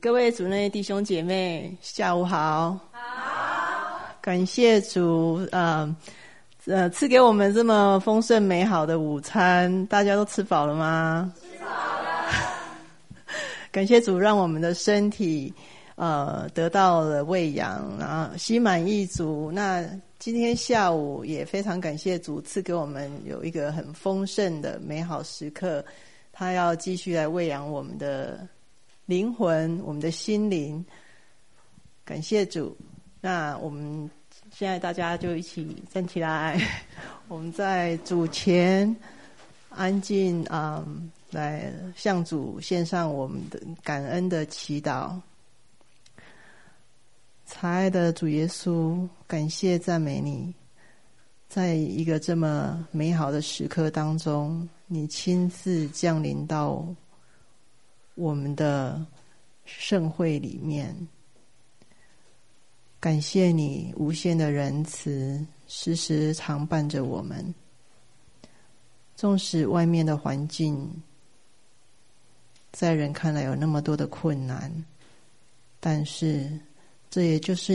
各位主内弟兄姐妹，下午好。好，感谢主，赐给我们这么丰盛美好的午餐，大家都吃饱了吗？吃饱了。感谢主，让我们的身体得到了喂养，然后心满意足。那今天下午也非常感谢主赐给我们有一个很丰盛的美好时刻，他要继续来喂养我们的灵魂，我们的心灵。感谢主。那我们现在大家就一起站起来，我们在主前安静来向主献上我们的感恩的祈祷。慈爱的主耶稣，感谢赞美你，在一个这么美好的时刻当中，你亲自降临到我们的盛会里面。感谢你无限的仁慈，时时常伴着我们。纵使外面的环境在人看来有那么多的困难，但是这也就是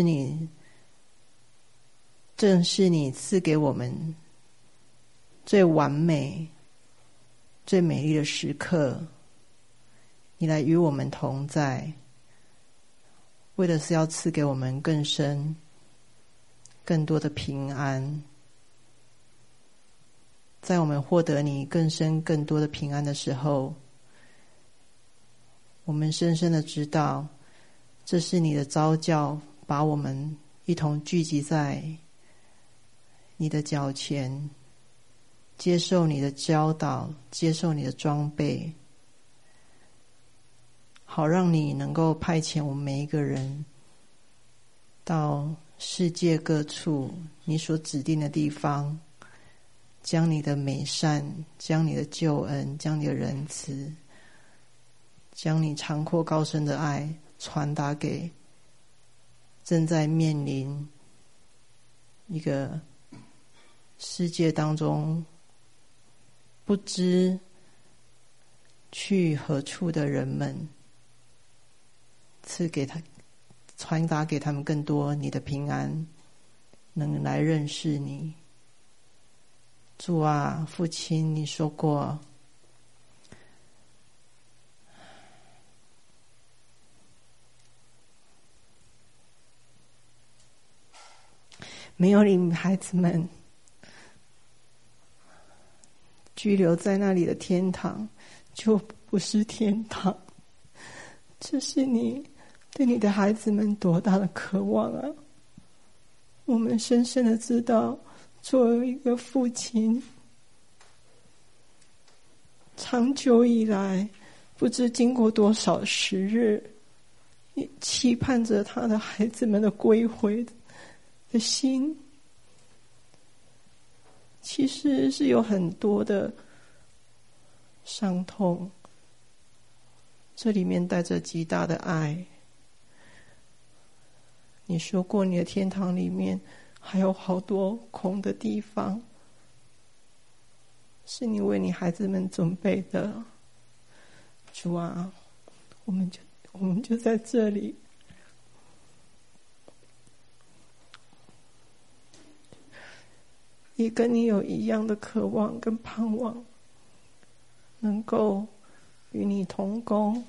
正是你赐给我们最完美最美丽的时刻，你来与我们同在，为的是要赐给我们更深更多的平安。在我们获得你更深更多的平安的时候，我们深深的知道这是你的召叫，把我们一同聚集在你的脚前，接受你的教导，接受你的装备，好让你能够派遣我们每一个人到世界各处你所指定的地方，将你的美善，将你的救恩，将你的仁慈，将你长阔高深的爱传达给正在面临一个世界当中不知去何处的人们，传达给他们更多你的平安，能来认识你。主啊，父亲，你说过，没有你孩子们居留在那里的天堂就不是天堂。这是你对你的孩子们多大的渴望啊！我们深深的知道，作为一个父亲，长久以来不知经过多少时日，也期盼着他的孩子们的归回的心，其实是有很多的伤痛，这里面带着极大的爱。你说过你的天堂里面还有好多空的地方，是你为你孩子们准备的。主啊，我们就在这里，也跟你有一样的渴望跟盼望，能够与你同工，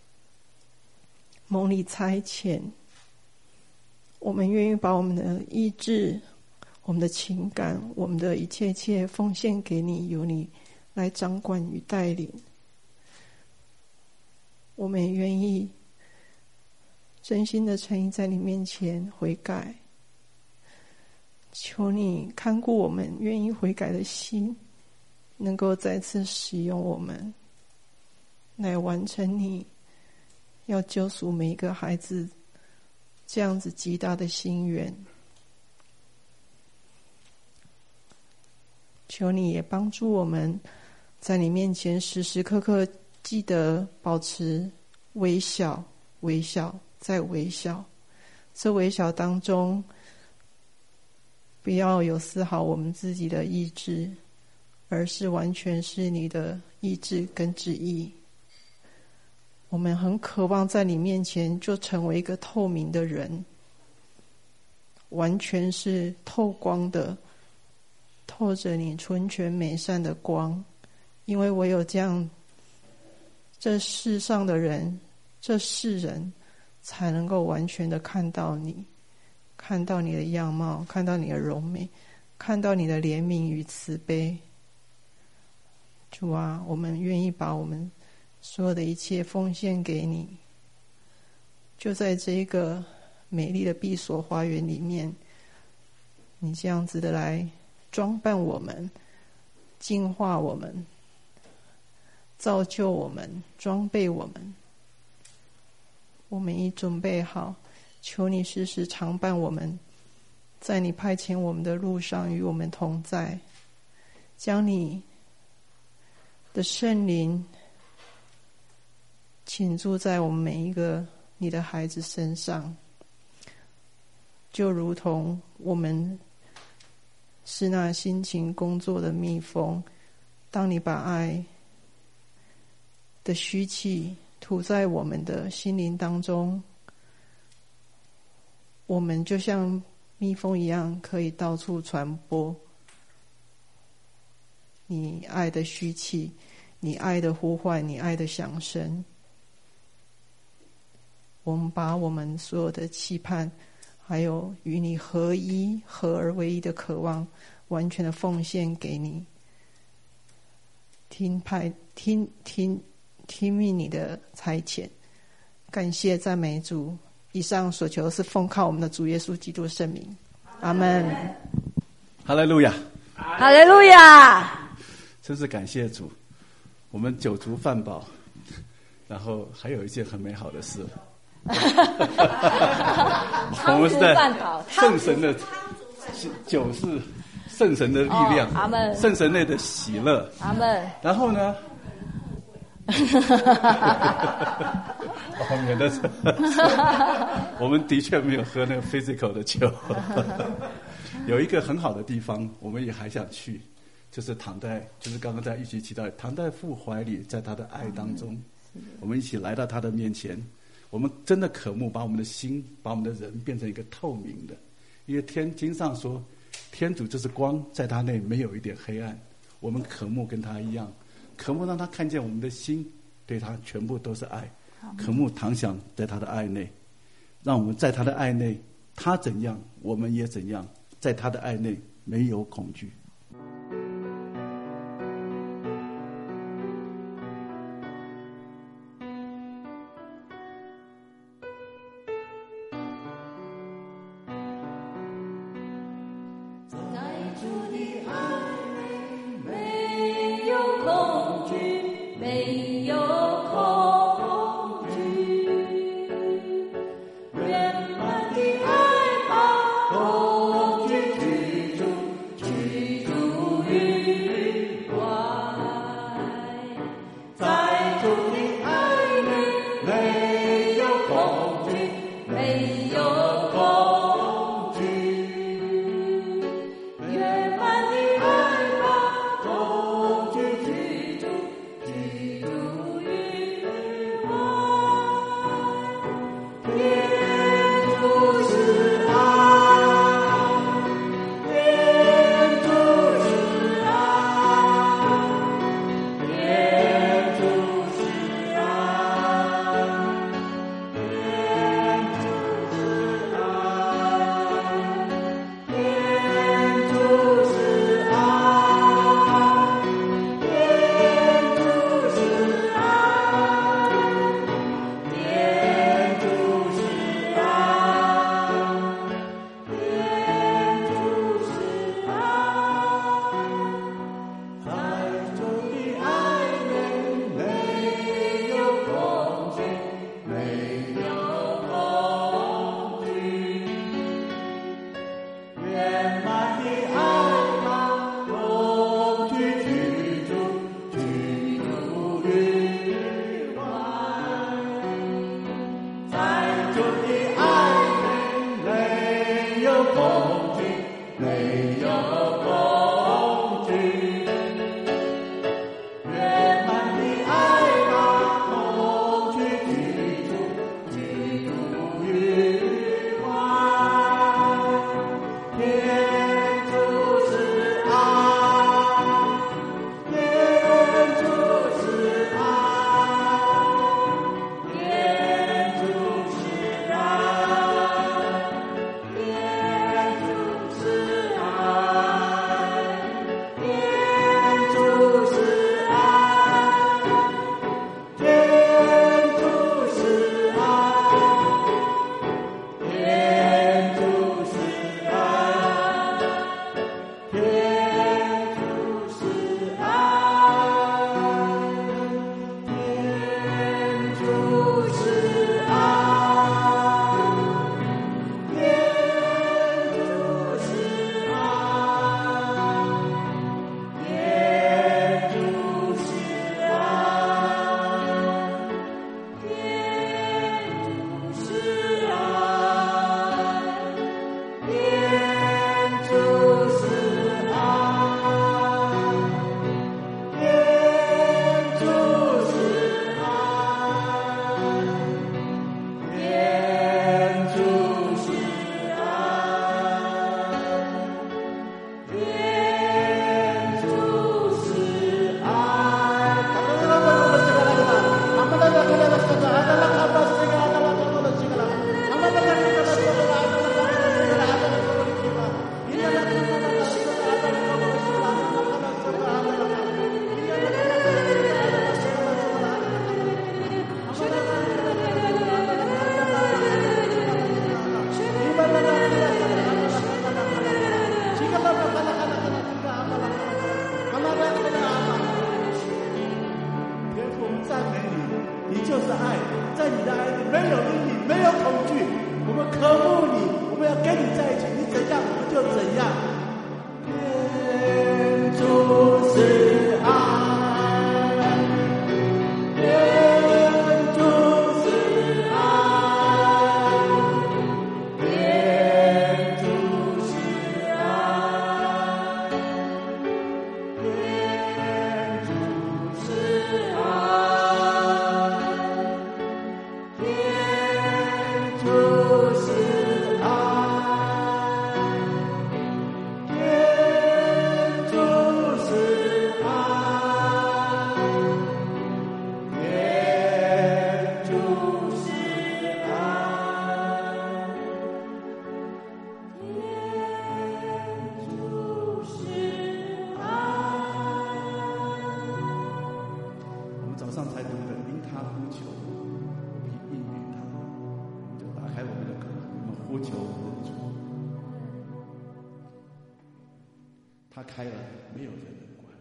蒙你差遣。我们愿意把我们的意志，我们的情感，我们的一切奉献给你，由你来掌管与带领。我们也愿意真心的诚意在你面前悔改，求你看顾我们愿意悔改的心，能够再次使用我们，来完成你要救赎每一个孩子这样子极大的心愿。求你也帮助我们在你面前时时刻刻记得保持微笑，微笑再微笑，这微笑当中不要有丝毫我们自己的意志，而是完全是你的意志跟旨意。 我们很渴望在你面前就成为一个透明的人，完全是透光的，透着你纯全美善的光。因为唯有这样，这世上的人，这世人才能够完全的看到你，看到你的样貌，看到你的荣美，看到你的怜悯与慈悲。主啊，我们愿意把我们所有的一切奉献给你，就在这一个美丽的闭锁花园里面，你这样子的来装扮我们，净化我们，造就我们，装备我们。我们已准备好，求你时时常伴我们，在你派遣我们的路上与我们同在，将你的圣灵倾注在我们每一个你的孩子身上，就如同我们是那辛勤工作的蜜蜂，当你把爱的虚气吐在我们的心灵当中，我们就像蜜蜂一样，可以到处传播你爱的虚气，你爱的呼唤，你爱的响声。我们把我们所有的期盼，还有与你合一、合而为一的渴望，完全的奉献给你。听命你的差遣，感谢赞美主。以上所求是奉靠我们的主耶稣基督的圣名，阿们。 哈利路亚， 哈利路亚！ 真是感谢主，我们酒足饭饱，然后还有一件很美好的事。我们是在圣神的酒是圣神的力量， 阿们， 圣神内的喜乐， 阿们。 然后呢？免得我们的确没有喝那个 physical 的酒。有一个很好的地方，我们也还想去，就是就是刚刚在一起提到，躺在父怀里，在他的爱当中，我们一起来到他的面前。我们真的渴慕把我们的心，把我们的人变成一个透明的，因为经上说，天主就是光，在他内没有一点黑暗。我们渴慕跟他一样，渴慕让他看见我们的心对他全部都是爱，渴慕躺享在他的爱内，让我们在他的爱内，他怎样我们也怎样，在他的爱内没有恐惧。 Jesus. 渴慕你，我们要跟你在一起，你怎样我们就怎样。天主是爱，天主是爱，天主是爱，天主是爱，天主是爱，天主是爱，天主是爱，天主是爱。我们早上才读的，因他呼求，必应允他。我们就打开我们的口，我们呼求我们的主。他开了，没有人能关。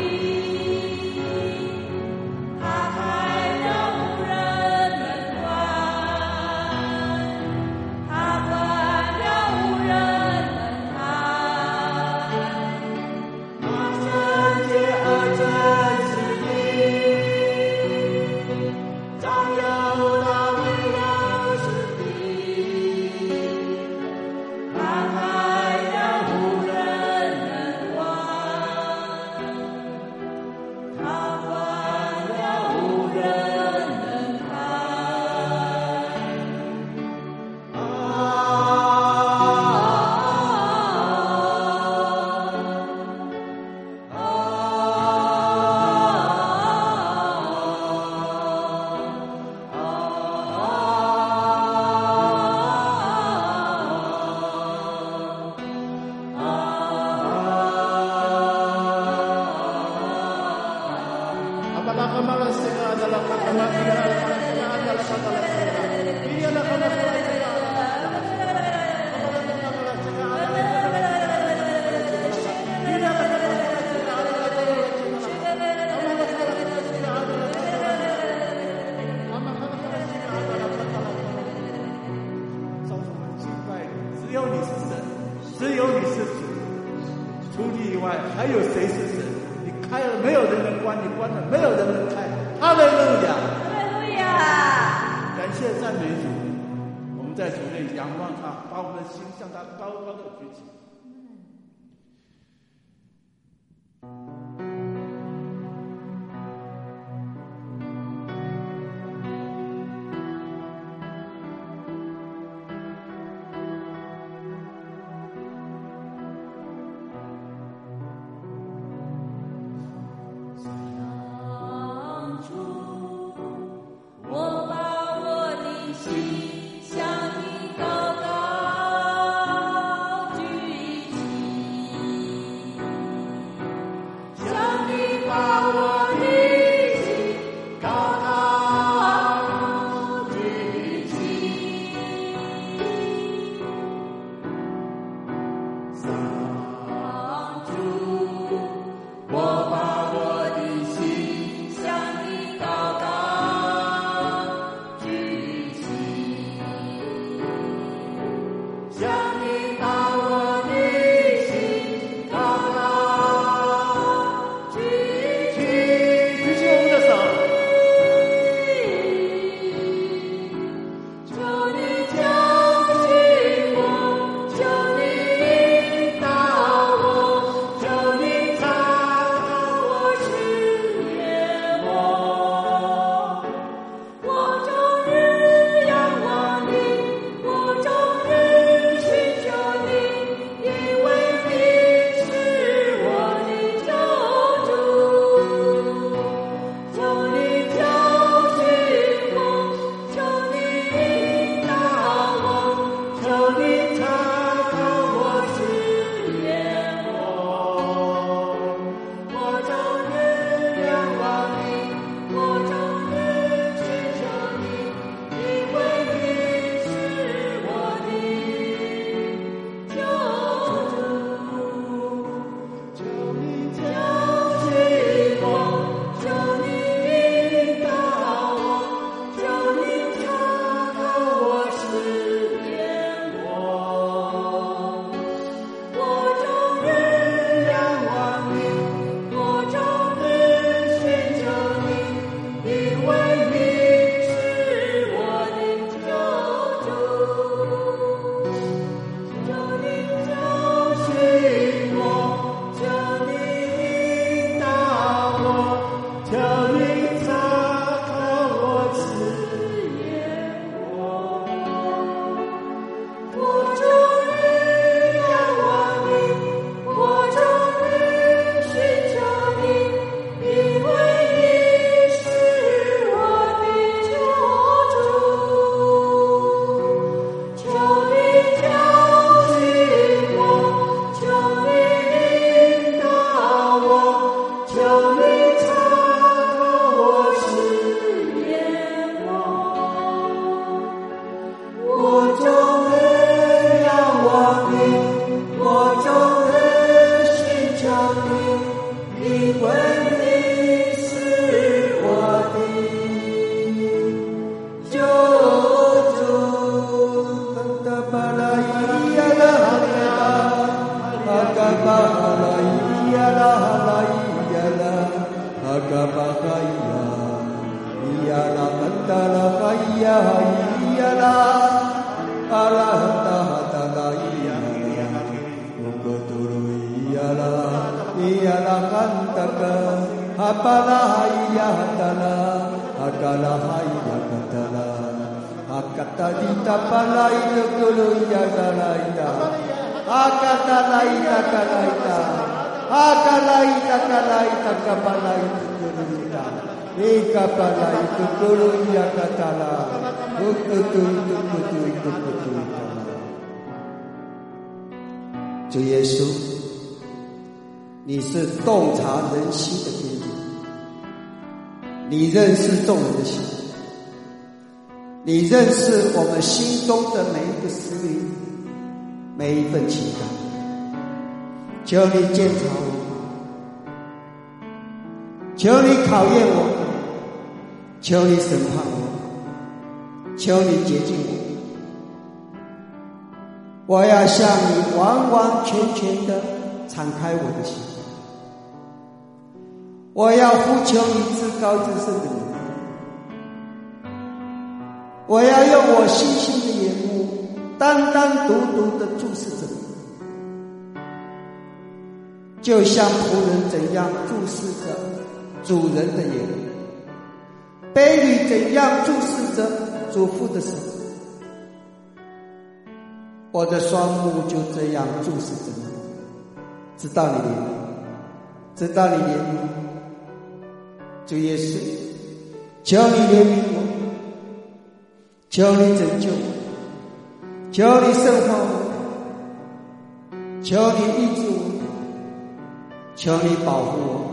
他开了无人能关。 只有你是神，只有你是主，除你以外还有谁是神？你开了没有人能关，你关了没有人能开。哈利路亚， 哈利路亚！ 感谢赞美主，我们在主内仰望他，把我们的心向他高高的举起。 主耶稣，你是洞察人心的天主，你认识众人的心，你认识我们心中的每一个思虑，每一份情感。求你检查我，求你考验我，求你审判我，求你洁净我。 我要向你完完全全的敞开我的心，我要呼求你至高至圣的名，我要用我细心的眼目单单独独的注视着你，就像仆人怎样注视着主人的眼，婢女怎样注视着主父的手，我的双目就这样注视着你，直到你怜悯，直到你怜悯。主耶稣，求你怜悯我，求你拯救我，求你圣化我，求你医治我，求你保护我。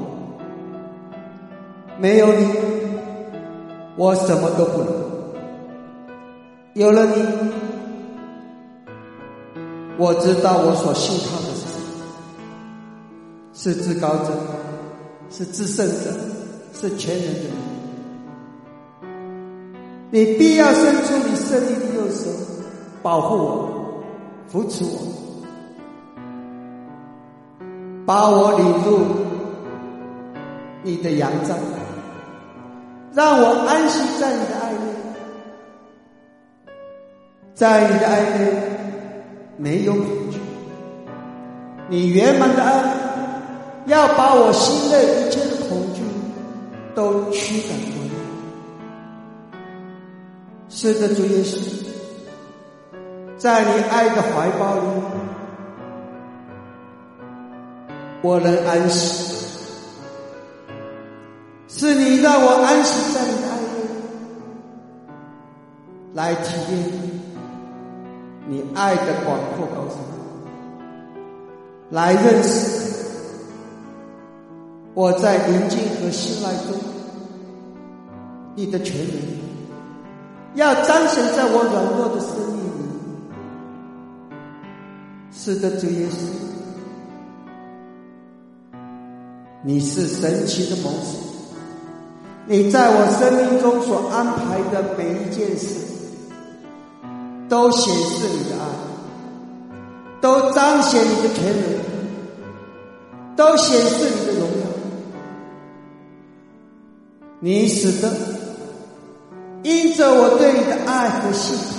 没有你，我什么都不能。有了你，我知道我所信靠的是谁，是至高者，是至圣者，是全能的你。你必要伸出你胜利的右手，保护我，扶持我，把我领入你的羊帐，让我安息在你的爱内。在你的爱内没有恐惧，你圆满的爱要把我心内一切的恐惧都驱赶过来。是的，主耶稣，在你爱的怀抱里，我能安息。是你让我安息在你的爱内，来体验你爱的广阔高深，来认识我在宁静和信赖中你的全能，要彰显在我软弱的生命里。是的，主耶稣，你是神奇的谋士，你在我生命中所安排的每一件事都显示你的爱，都彰显你的全能，都显示你的荣耀。你使得因着我对你的爱和信靠，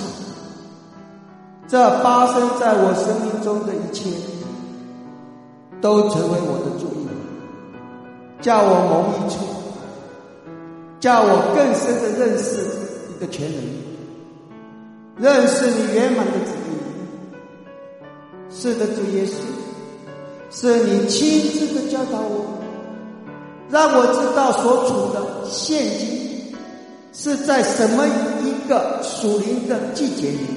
这发生在我生命中的一切都成为我的助益，叫我蒙益处，叫我更深的认识你的全能，认识你圆满的旨意。是的，主耶稣，是你亲自的教导我，让我知道所处的现今是在什么一个属灵的季节里，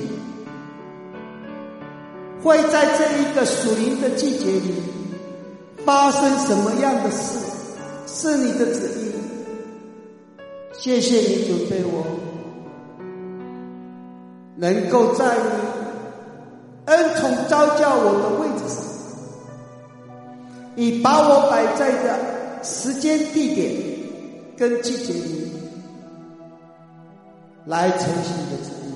会在这一个属灵的季节里发生什么样的事，是你的旨意。谢谢你准备我能够在你恩宠召叫我的位置上，你把我摆在的时间地点跟季节里来呈现你的旨意，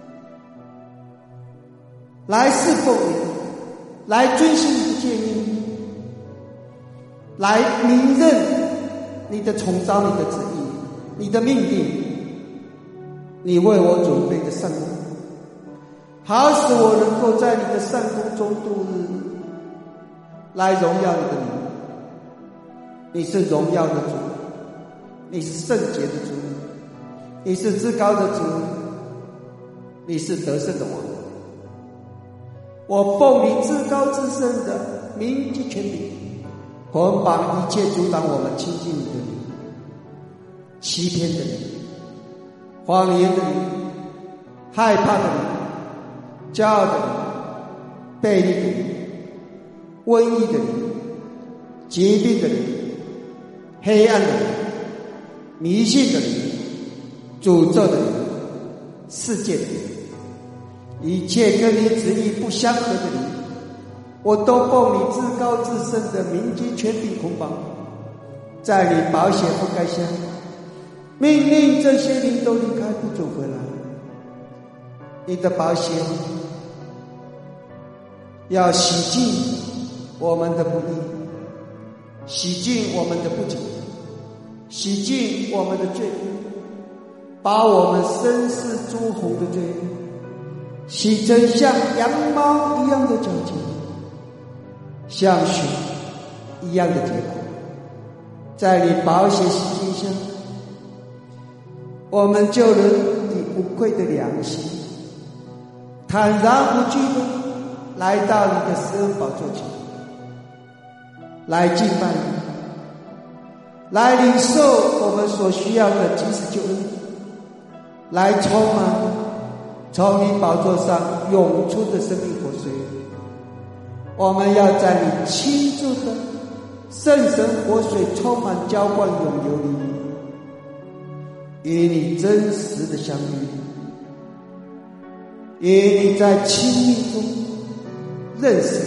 来侍奉你，来遵循你的诫命，来明认你的崇彰，你的旨意，你的命定，你为我准备的善功，好使我能够在你的善功中度日，来荣耀你的名。你是荣耀的主，你是圣洁的主，你是至高的主，你是得胜的王。我奉你至高至圣的名及权柄，捆绑一切阻挡我们亲近你的灵，欺骗的灵，谎言的灵，害怕的灵，骄傲的灵，悖逆的灵，瘟疫的灵，疾病的灵，黑暗的灵，迷信的灵，诅咒的灵，世界的灵，一切跟你旨意不相合的灵，我都奉你至高至圣的名及权柄捆绑，在你宝血覆盖下，命令这些灵都离开，不走回来。你的宝血要洗净我们的不义，洗净我们的不洁，洗净我们的罪，把我们身世诸红的罪洗成像羊毛一样的皎洁，像雪一样的洁白。在你宝血洗净下，我们就能以无愧的良心，坦然无惧的来到你的施恩宝座前，来敬拜你，来领受我们所需要的及时救恩，来充满从你宝座上涌出的生命活水。我们要在你倾注的圣神活水充满浇灌涌流里，与你真实的相遇，与你在亲密中认识。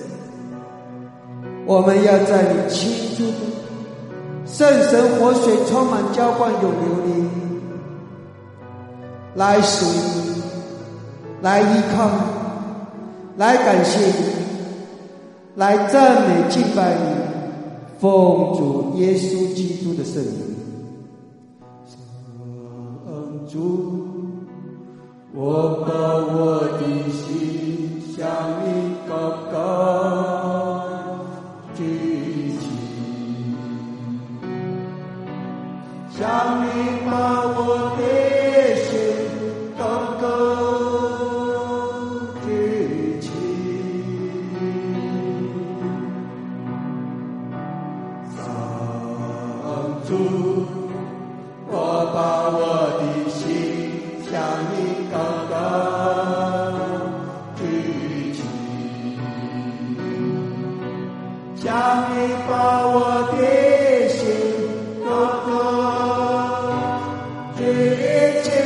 我们要在你倾注的圣神活水充满浇灌涌流里，来属你，来依靠你，来感谢你，来赞美敬拜你，奉主耶稣基督的圣名。上主，我把我的心向你高高举起，向你把我的心高高举起。上主，我把我的心向你高高举起，向你把我的心高高举起。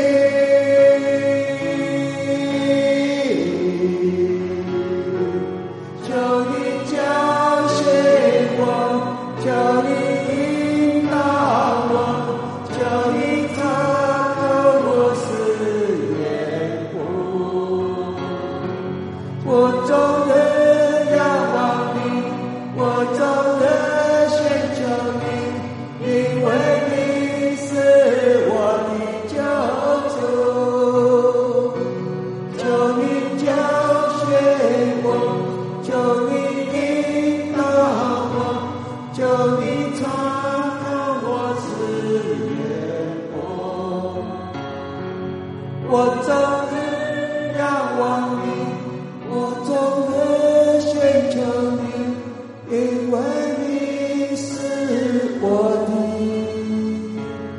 求你教训我，求你引导我，求你擦透我思眼骨。我终日仰望你，我终日寻求你，因为你是我的救主。求你教训我，求你引导我，求你擦透我思眼骨。我终日仰望你，我终日寻求你，因为你是我的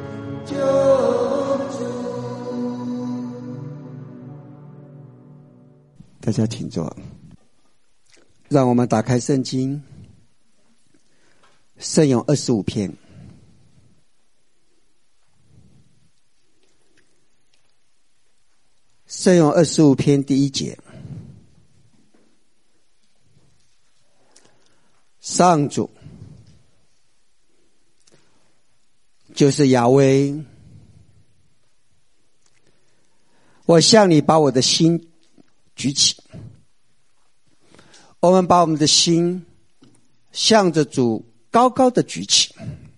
救主。大家请坐，让我们打开圣经圣咏25篇。圣咏25篇第1节，上主就是雅威，我向你把我的心举起。我们把我们的心向着主高高的举起，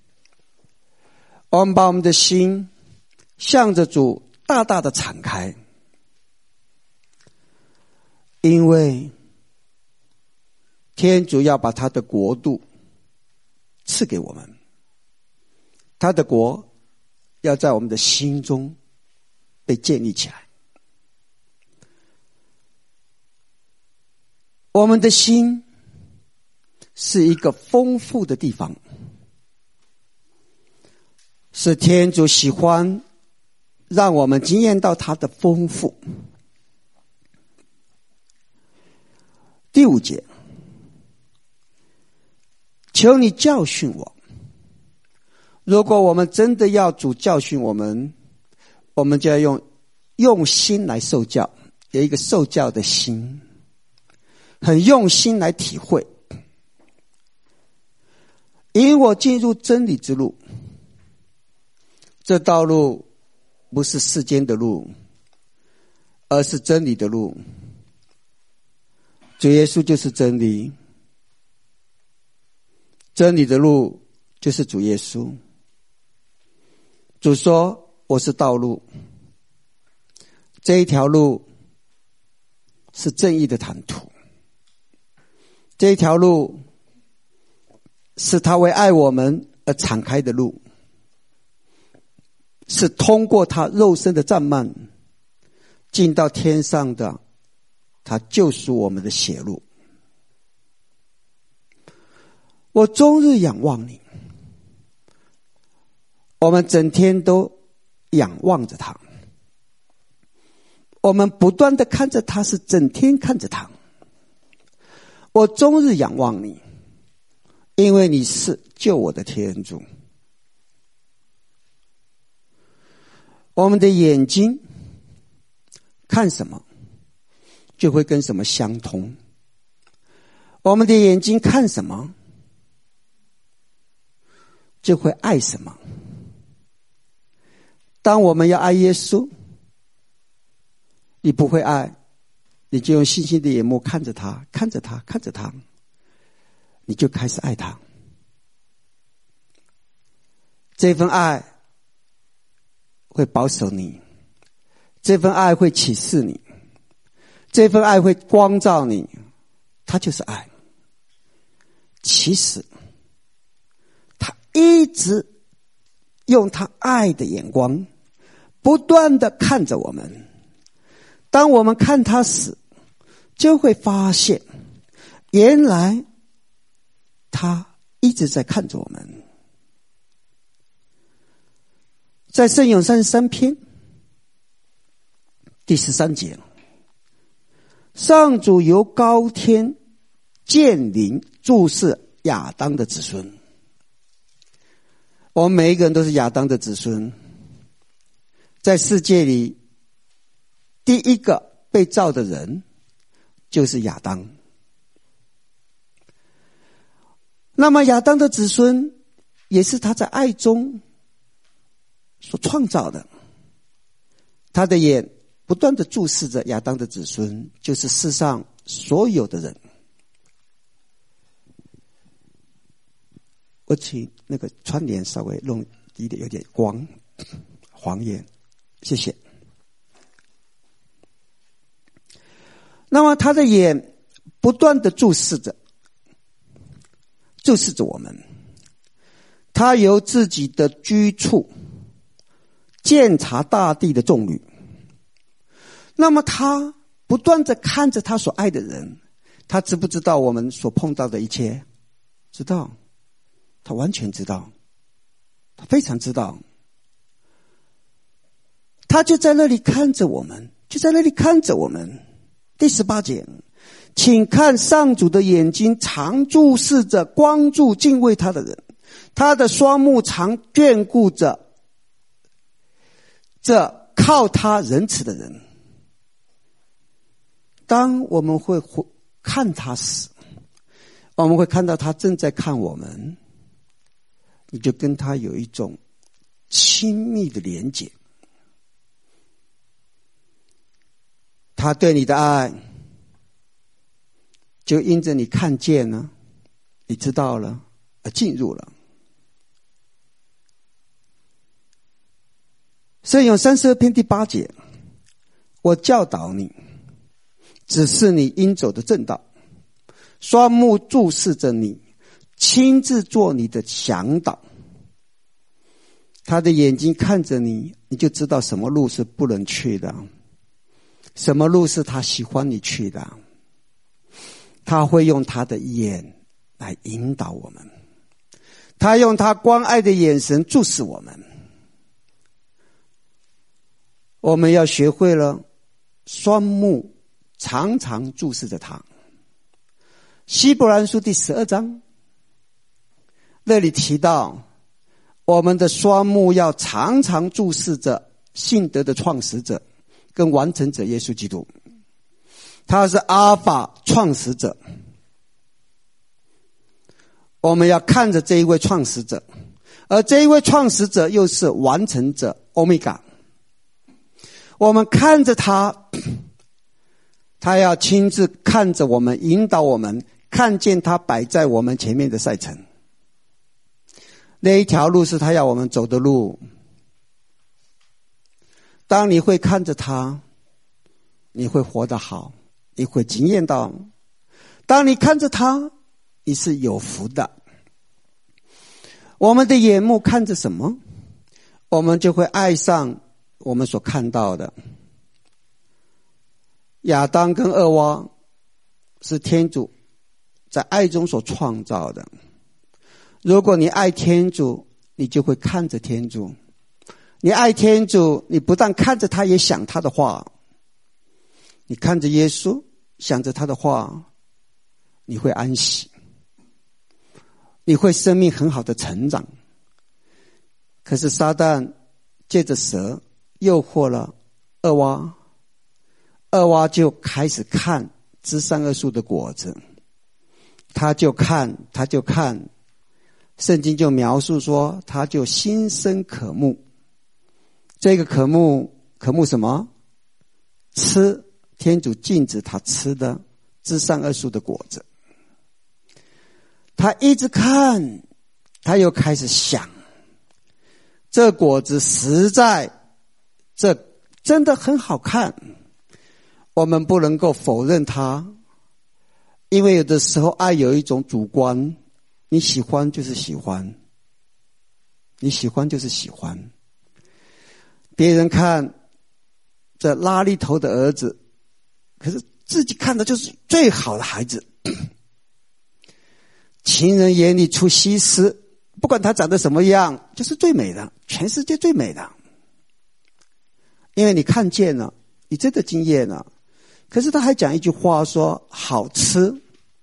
我们把我们的心向着主大大的敞开，因为天主要把他的国度赐给我们，他的国要在我们的心中被建立起来。我们的心是一个丰富的地方，是天主喜欢让我们经验到他的丰富。第5节，求你教训我。如果我们真的要主教训我们，我们就要用心来受教，有一个受教的心，很用心来体会。引我进入真理之路，这道路不是世间的路，而是真理的路。 主耶稣就是真理，真理的路就是主耶稣。主说我是道路，这一条路是正义的坦途，这一条路是他为爱我们而敞开的路，是通过他肉身的战幔进到天上的他救赎我们的血路。我终日仰望你，我们整天都仰望着他，我们不断的看着他，是整天看着他。我终日仰望你，因为你是救我的天主。我们的眼睛看什么就会跟什么相通，我们的眼睛看什么就会爱什么。当我们要爱耶稣，你不会爱，你就用信心的眼目看着他，看着他，看着他，你就开始爱他。这份爱会保守你，这份爱会启示你，这份爱会光照你，它就是爱。其实他一直用他爱的眼光不断的看着我们，当我们看他时，就会发现原来他一直在看着我们。在圣咏33篇第13节，上主由高天降临注视亚当的子孙。我们每一个人都是亚当的子孙，在世界里第一个被造的人就是亚当。那么亚当的子孙也是他在爱中所创造的，他的眼不断的注视着亚当的子孙，就是世上所有的人。我请那个窗帘稍微弄低点，有点光，黄眼，谢谢。那么他的眼不断的注视着我们，他由自己的居处鉴察大地的众旅。那么他不断的看着他所爱的人，他知不知道我们所碰到的一切？知道，他完全知道，他非常知道。他就在那里看着我们，就在那里看着我们。第18节，请看上主的眼睛常注视着关注敬畏他的人，他的双目常眷顾着这靠他仁慈的人。当我们会看他时，我们会看到他正在看我们，你就跟他有一种亲密的连结。他对你的爱就因着你看见了，你知道了，而进入了。圣咏32篇第8节，我教导你，指示你应走的正道，双目注视着你，亲自做你的向导。他的眼睛看着你，你就知道什么路是不能去的，什么路是他喜欢你去的。他会用他的眼来引导我们，他用他关爱的眼神注视我们。我们要学会了双目常常注视着他。希伯来书第12章那里提到，我们的双目要常常注视着信德的创始者跟完成者耶稣基督。他是阿尔法创始者，我们要看着这一位创始者，而这一位创始者又是完成者欧米伽。我们看着他， 他要亲自看着我们，引导我们，看见他摆在我们前面的赛程。那一条路是他要我们走的路。当你会看着他，你会活得好，你会经验到。当你看着他，你是有福的。我们的眼目看着什么，我们就会爱上我们所看到的。亚当跟厄娃是天主在爱中所创造的。如果你爱天主，你就会看着天主。你爱天主，你不但看着他，也想他的话。你看着耶稣，想着他的话，你会安息，你会生命很好的成长。可是撒旦借着蛇诱惑了厄娃，厄娃就开始看知善恶树的果子，他就看，圣经就描述说，他就心生渴慕。这个渴慕什么？吃天主禁止他吃的知善恶树的果子。他一直看，他又开始想，这果子实在，这真的很好看。我们不能够否认它，因为有的时候爱有一种主观，你喜欢就是喜欢，你喜欢就是喜欢。别人看这拉力头的儿子，可是自己看的就是最好的孩子。情人眼里出西施，不管他长得什么样，就是最美的，全世界最美的。因为你看见了，你真的经验了。可是他还讲一句话说好吃。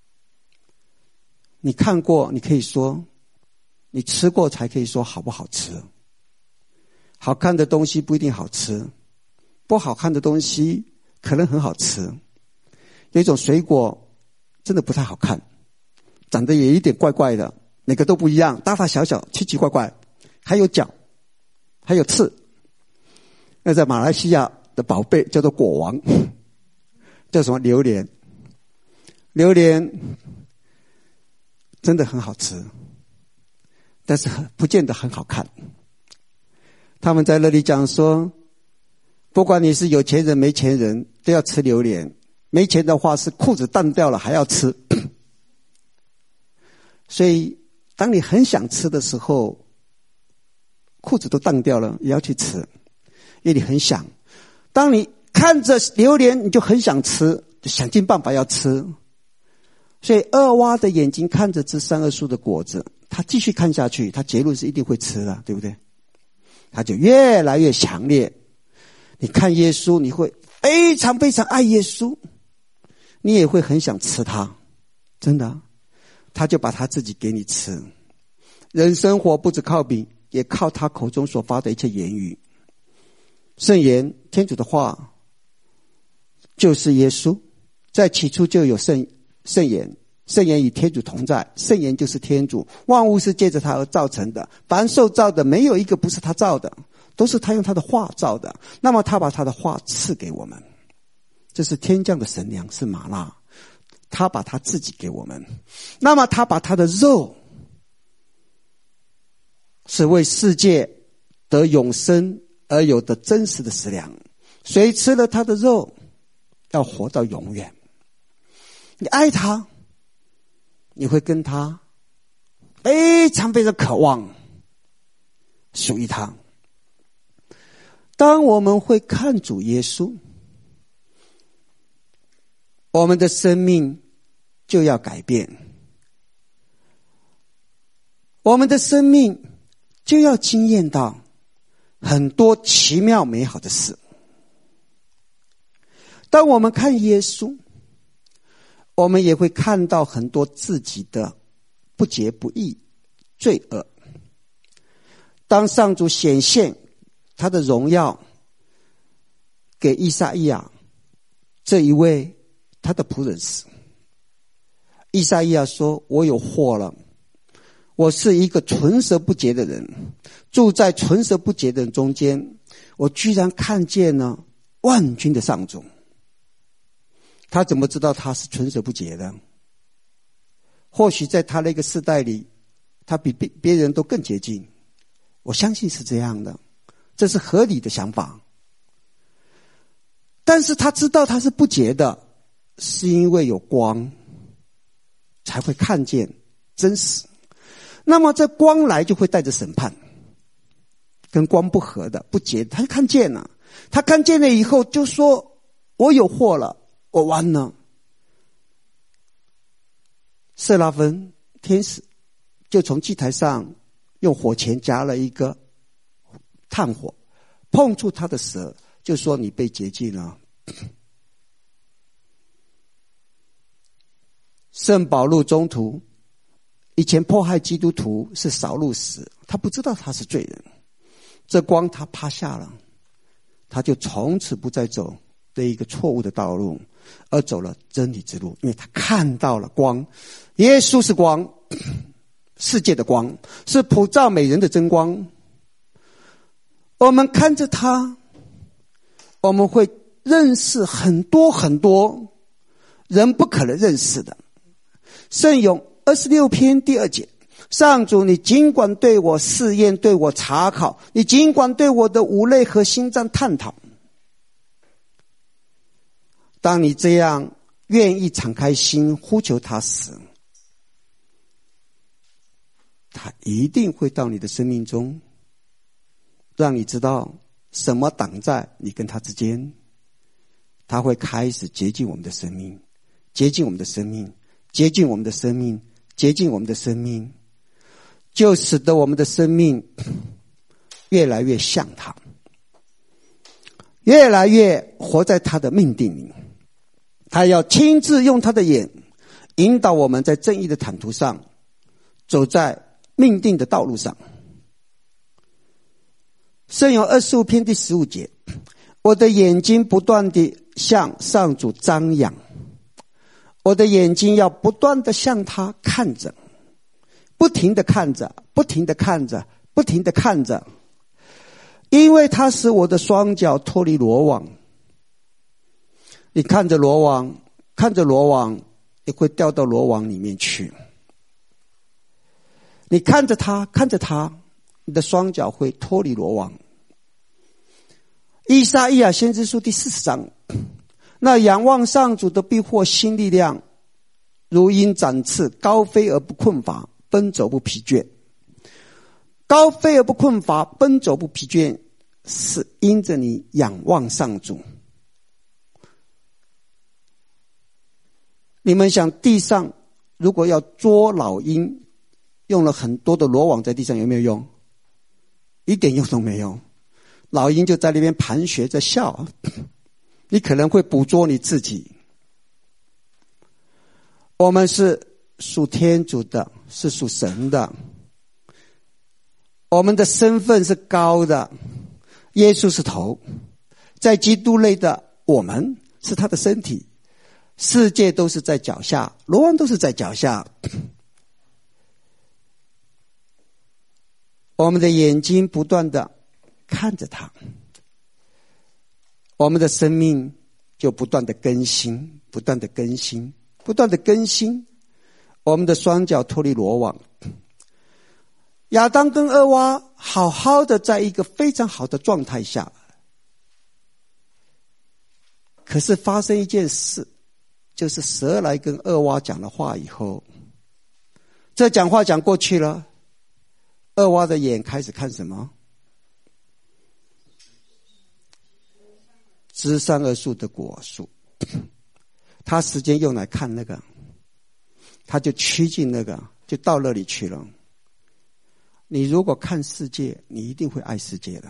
你看过，你可以说，你吃过才可以说好不好吃。好看的东西不一定好吃，不好看的东西可能很好吃。有一种水果真的不太好看，长得也有一点怪怪的，每个都不一样，大大小小，奇奇怪怪，还有角，还有刺。那在马来西亚的宝贝叫做果王，叫什么榴莲。榴莲真的很好吃，但是不见得很好看。他们在那里讲说，不管你是有钱人没钱人都要吃榴莲，没钱的话是裤子当掉了还要吃。所以当你很想吃的时候，裤子都当掉了也要去吃，因为你很想。当你看着榴莲你就很想吃，就想尽办法要吃。所以厄娃的眼睛看着知善恶树的果子，他继续看下去，他结论是一定会吃的，对不对？他就越来越强烈。你看耶稣，你会非常非常爱耶稣，你也会很想吃他，真的。他就把他自己给你吃。人生活不只靠饼，也靠他口中所发的一切言语。圣言，天主的话就是耶稣，在起初就有圣言，圣言与天主同在，圣言就是天主，万物是借着他而造成的，凡受造的没有一个不是他造的，都是他用他的话造的。那么他把他的话赐给我们，这是天降的神粮，是玛纳，他把他自己给我们。那么他把他的肉是为世界得永生而有的真实的食粮，谁吃了他的肉要活到永远。你爱他，你会跟他非常非常渴望属于他。当我们会看主耶稣，我们的生命就要改变，我们的生命就要经验到很多奇妙美好的事。当我们看耶稣，我们也会看到很多自己的不洁不义、罪恶。当上主显现他的荣耀给以赛亚这一位他的仆人时，以赛亚说，我有祸了，我是一个唇舌不洁的人，住在唇舌不洁的人中间，我居然看见了万军的上主。 他怎么知道他是纯洁不洁的？或许在他那个世代里，他比别人都更洁净，我相信是这样的，这是合理的想法。但是他知道他是不洁的，是因为有光才会看见真实。那么这光来就会带着审判，跟光不合的不洁，他就看见了，他看见了以后就说，我有祸了，我完了。色拉芬天使就从祭台上用火钳夹了一个炭火，碰触他的舌，就说你被洁净了。圣保禄宗徒以前迫害基督徒是扫路时，他不知道他是罪人，这光他趴下了，他就从此不再走这一个错误的道路，而走了真理之路，因为他看到了光。耶稣是光，世界的光，是普照美人的真光。我们看着他，我们会认识很多很多人不可能认识的。圣咏26篇第2节，上主，你尽管对我试验，对我查考，你尽管对我的五内和心脏探讨。当你这样愿意敞开心呼求他时，他一定会到你的生命中，让你知道什么挡在你跟他之间。他会开始洁净我们的生命，洁净我们的生命，洁净我们的生命，洁净我们的生命，就使得我们的生命越来越像他，越来越活在他的命定里。他要亲自用他的眼引导我们在正义的坦途上，走在命定的道路上。圣咏25篇第15节，我的眼睛不断地向上主张扬，我的眼睛要不断地向他看着，不停地看着，不停地看着，不停地看着，因为他使我的双脚脱离罗网。你看着罗网，看着罗网，也会掉到罗网里面去。你看着他，看着他，你的双脚会脱离罗网。以赛亚先知书第40章，那仰望上主的必获新力量，如鹰展翅，高飞而不困乏，奔走不疲倦。高飞而不困乏，奔走不疲倦，是因着你仰望上主。你们想，地上如果要捉老鹰，用了很多的罗网在地上，有没有用？一点用都没有。老鹰就在那边盘旋着笑，你可能会捕捉你自己。我们是属天主的，是属神的，我们的身份是高的，耶稣是头，在基督内的我们是他的身体，世界都是在脚下，罗网都是在脚下。我们的眼睛不断的看着他，我们的生命就不断的更新，不断的更新，不断的更新。我们的双脚脱离罗网。亚当跟厄娃好好的在一个非常好的状态下，可是发生一件事，就是蛇来跟厄娃讲了话以后，这讲话讲过去了，厄娃的眼开始看什么？知善恶树的果树。他时间用来看那个，他就趋近那个，就到那里去了。你如果看世界，你一定会爱世界的，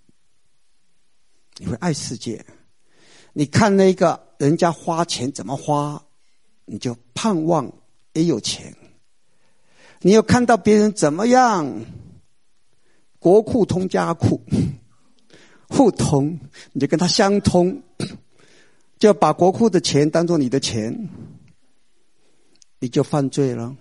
你会爱世界。你看那个人家花钱怎么花，你就盼望也有钱。你又看到别人怎么样，国库通家库，互通，你就跟他相通，就把国库的钱当作你的钱，你就犯罪了。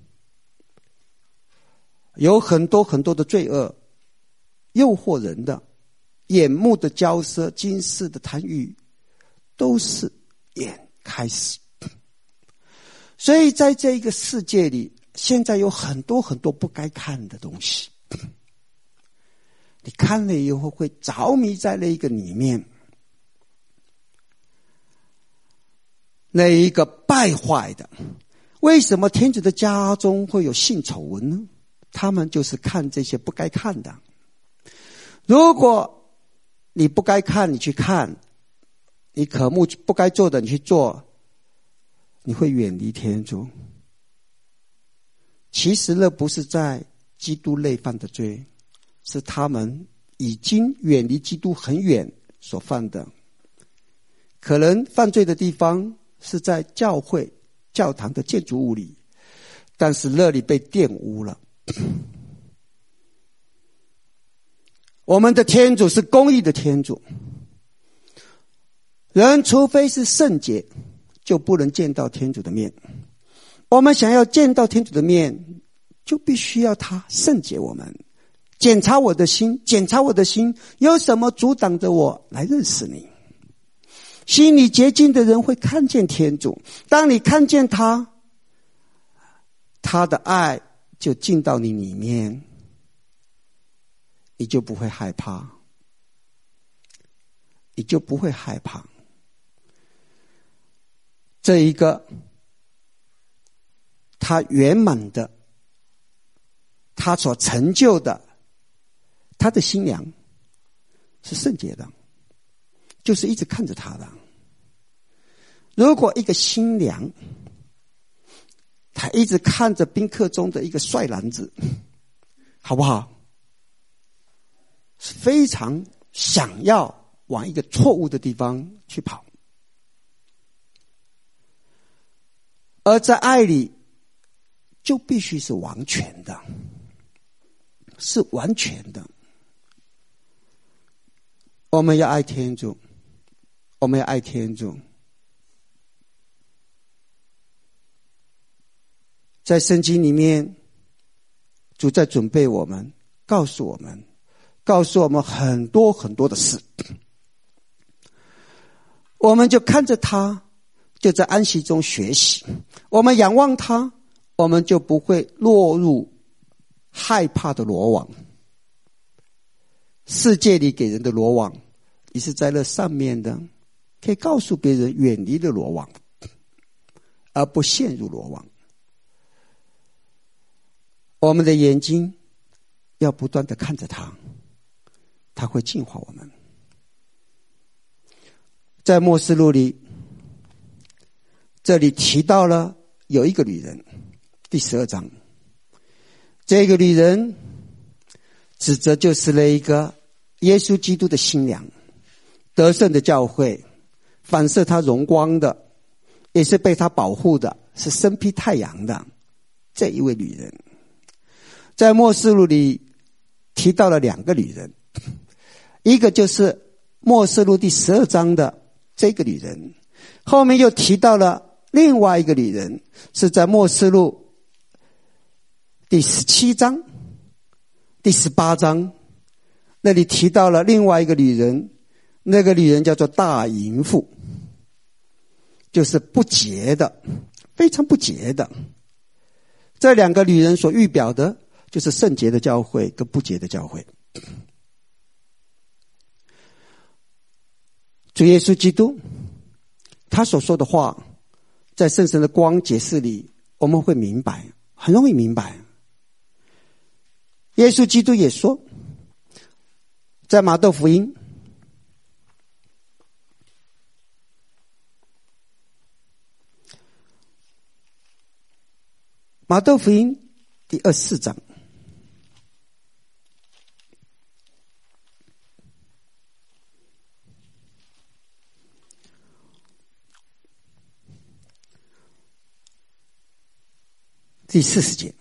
有很多很多的罪恶诱惑人的，眼目的骄奢，今世的贪欲，都是眼看开始。所以在这一个世界里，现在有很多很多不该看的东西，你看了以后会着迷在那一个里面，那一个败坏的。为什么天主的家中会有性丑闻呢？他们就是看这些不该看的。如果你不该看你去看，你渴慕不该做的你去做，你会远离天主。其实那不是在基督内犯的罪，是他们已经远离基督很远所犯的。可能犯罪的地方是在教会教堂的建筑物里，但是那里被玷污了。我们的天主是公义的天主，人除非是圣洁，就不能见到天主的面。我们想要见到天主的面，就必须要他圣洁我们。检查我的心，检查我的心，有什么阻挡着我来认识你？心里洁净的人会看见天主，当你看见他，他的爱就进到你里面，你就不会害怕，你就不会害怕。这一个他圆满的，他所成就的，他的新娘是圣洁的，就是一直看着他的。如果一个新娘他一直看着宾客中的一个帅男子，好不好？是非常想要往一个错误的地方去跑。而在爱里就必须是完全的，是完全的。我们要爱天主，我们要爱天主。在圣经里面，主在准备我们，告诉我们很多很多的事。我们就看着他，就在安息中学习。我们仰望他，我们就不会落入害怕的罗网。世界里给人的罗网，你是在那上面的，可以告诉别人远离了罗网，而不陷入罗网。我们的眼睛要不断的看着他，他会净化我们。在默示录里，这里提到了有一个女人，第12章。这个女人指责就是那一个耶稣基督的新娘，得胜的教会，反射他荣光的，也是被他保护的，是身披太阳的这一位女人。在默示录里提到了2个女人，一个就是默示录第12章的这个女人，后面又提到了另外一个女人，是在默示录第17章、第18章，那里提到了另外一个女人，那个女人叫做大淫妇，就是不洁的，非常不洁的。这2个女人所预表的就是圣洁的教会跟不洁的教会。主耶稣基督他所说的话，在圣神的光解释里我们会明白，很容易明白。耶稣基督也说，在马窦福音第24章第40节，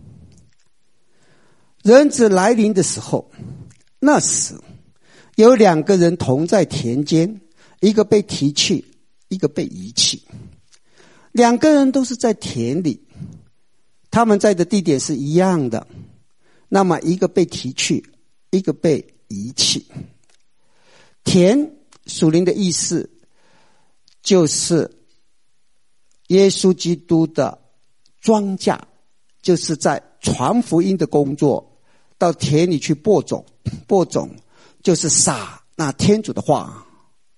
人子来临的时候，那时有2个人同在田间，一个被提去，一个被遗弃。2个人都是在田里，他们在的地点是一样的，那么一个被提去，一个被遗弃。田属灵的意思就是耶稣基督的庄稼就是在传福音的工作，到田里去播种，播种就是撒那天主的话，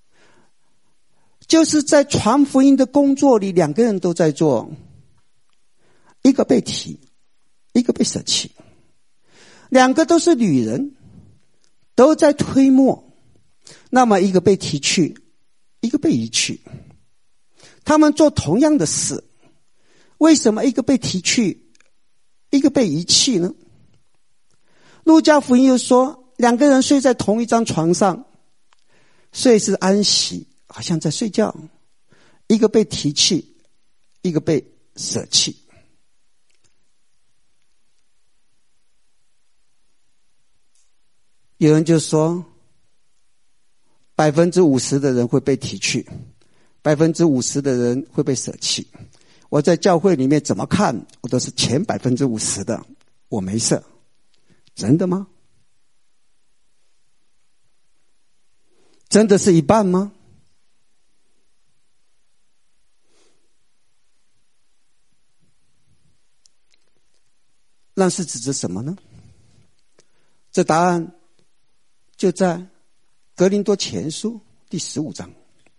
就是在传福音的工作里，两个人都在做，一个被提，一个被舍弃，两个都是女人，都在推磨，那么一个被提去，一个被移去，他们做同样的事，为什么一个被提去，一个被遗弃呢？路加福音又说，两个人睡在同一张床上，睡是安息，好像在睡觉，一个被提弃，一个被舍弃。有人就说50%的人会被提去，50%的人会被舍弃。我在教会里面怎么看，我都是前50%的，我没事。真的吗？真的是一半吗？那是指什么呢？这答案就在格林多前书第15章。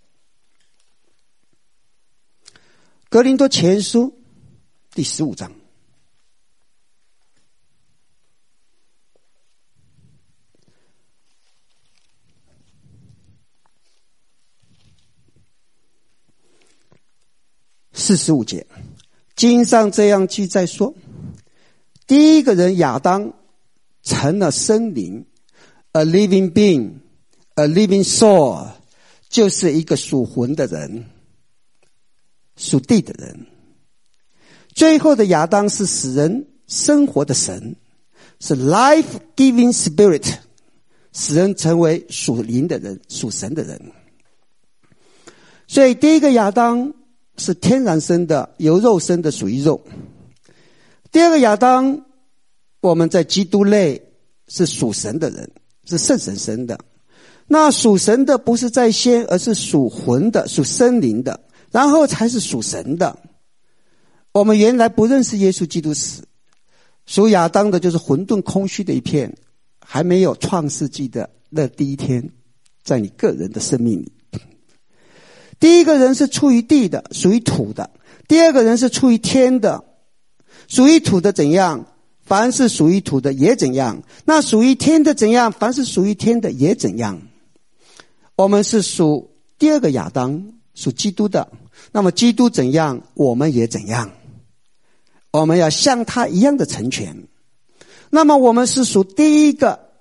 格林多前书第15章。45节，经上这样记载说，第一个人亚当成了生灵 ，a living being, a living soul， 就是一个属魂的人，属地的人。最后的亚当是使人生活的神，是 life-giving spirit， 使人成为属灵的人，属神的人。所以第一个亚当是天然生的，由肉生的，属于肉。第二个亚当，我们在基督内是属神的人，是圣神生的。那属神的不是在先，而是属魂的，属生灵的，然后才是属神的。我们原来不认识耶稣基督时，属亚当的就是混沌空虚的一片，还没有创世纪的那第一天在你个人的生命里。第一个人是出于地的，属于土的；第二个人是出于天的，属于土的怎样，凡是属于土的也怎样，那属于天的怎样，凡是属于天的也怎样。我们是属第二个亚当，属基督的，那么基督怎样，我们也怎样，我们要像他一样的成全。那么我们是属第一个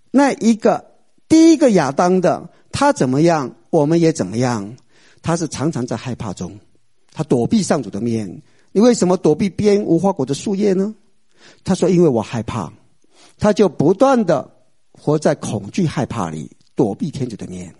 亚当的，他怎么样，我们也怎么样。他是常常在害怕中，他躲避上主的面。你为什么躲避边无花果的树叶呢？他说因为我害怕。他就不断的活在恐惧害怕里，躲避天主的面。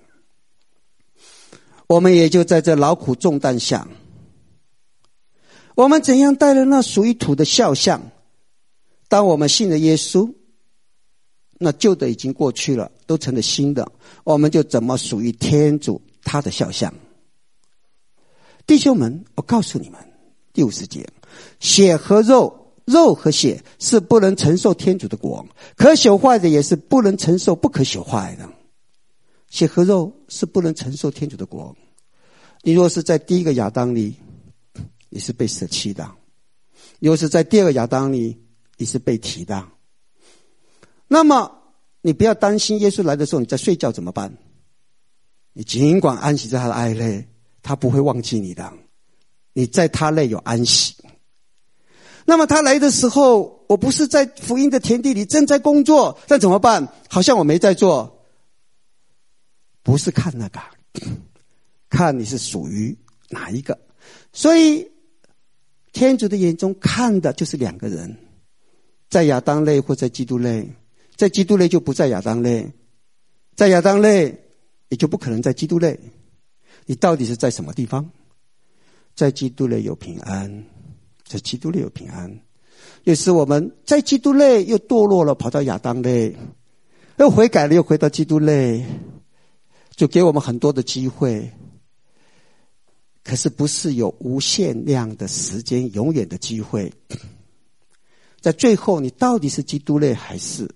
我们也就在这劳苦重担下，我们怎样带了那属于土的肖像，当我们信了耶稣，那旧的已经过去了，都成了新的，我们就怎么属于天主他的肖像。弟兄们，我告诉你们，第50节，血和肉和血是不能承受天主的国，可朽坏的也是不能承受不可朽坏的。血和肉是不能承受天主的国。你若是在第一个亚当里，你是被舍弃的；你若是在第二个亚当里，你是被提的。那么你不要担心耶稣来的时候你在睡觉怎么办，你尽管安息在他的爱内，他不会忘记你的，你在他内有安息。那么他来的时候，我不是在福音的田地里正在工作，那怎么办？好像我没在做。不是看那个，看你是属于哪一个。所以天主的眼中看的就是两个人，在亚当内或在基督内。在基督内就不在亚当内，在亚当内也就不可能在基督内。你到底是在什么地方？在基督内有平安，在基督内有平安。有时我们在基督内又堕落了，跑到亚当内，又悔改了，又回到基督内，就给我们很多的机会可是不是有无限量的时间，永远的机会。在最后，你到底是基督类还是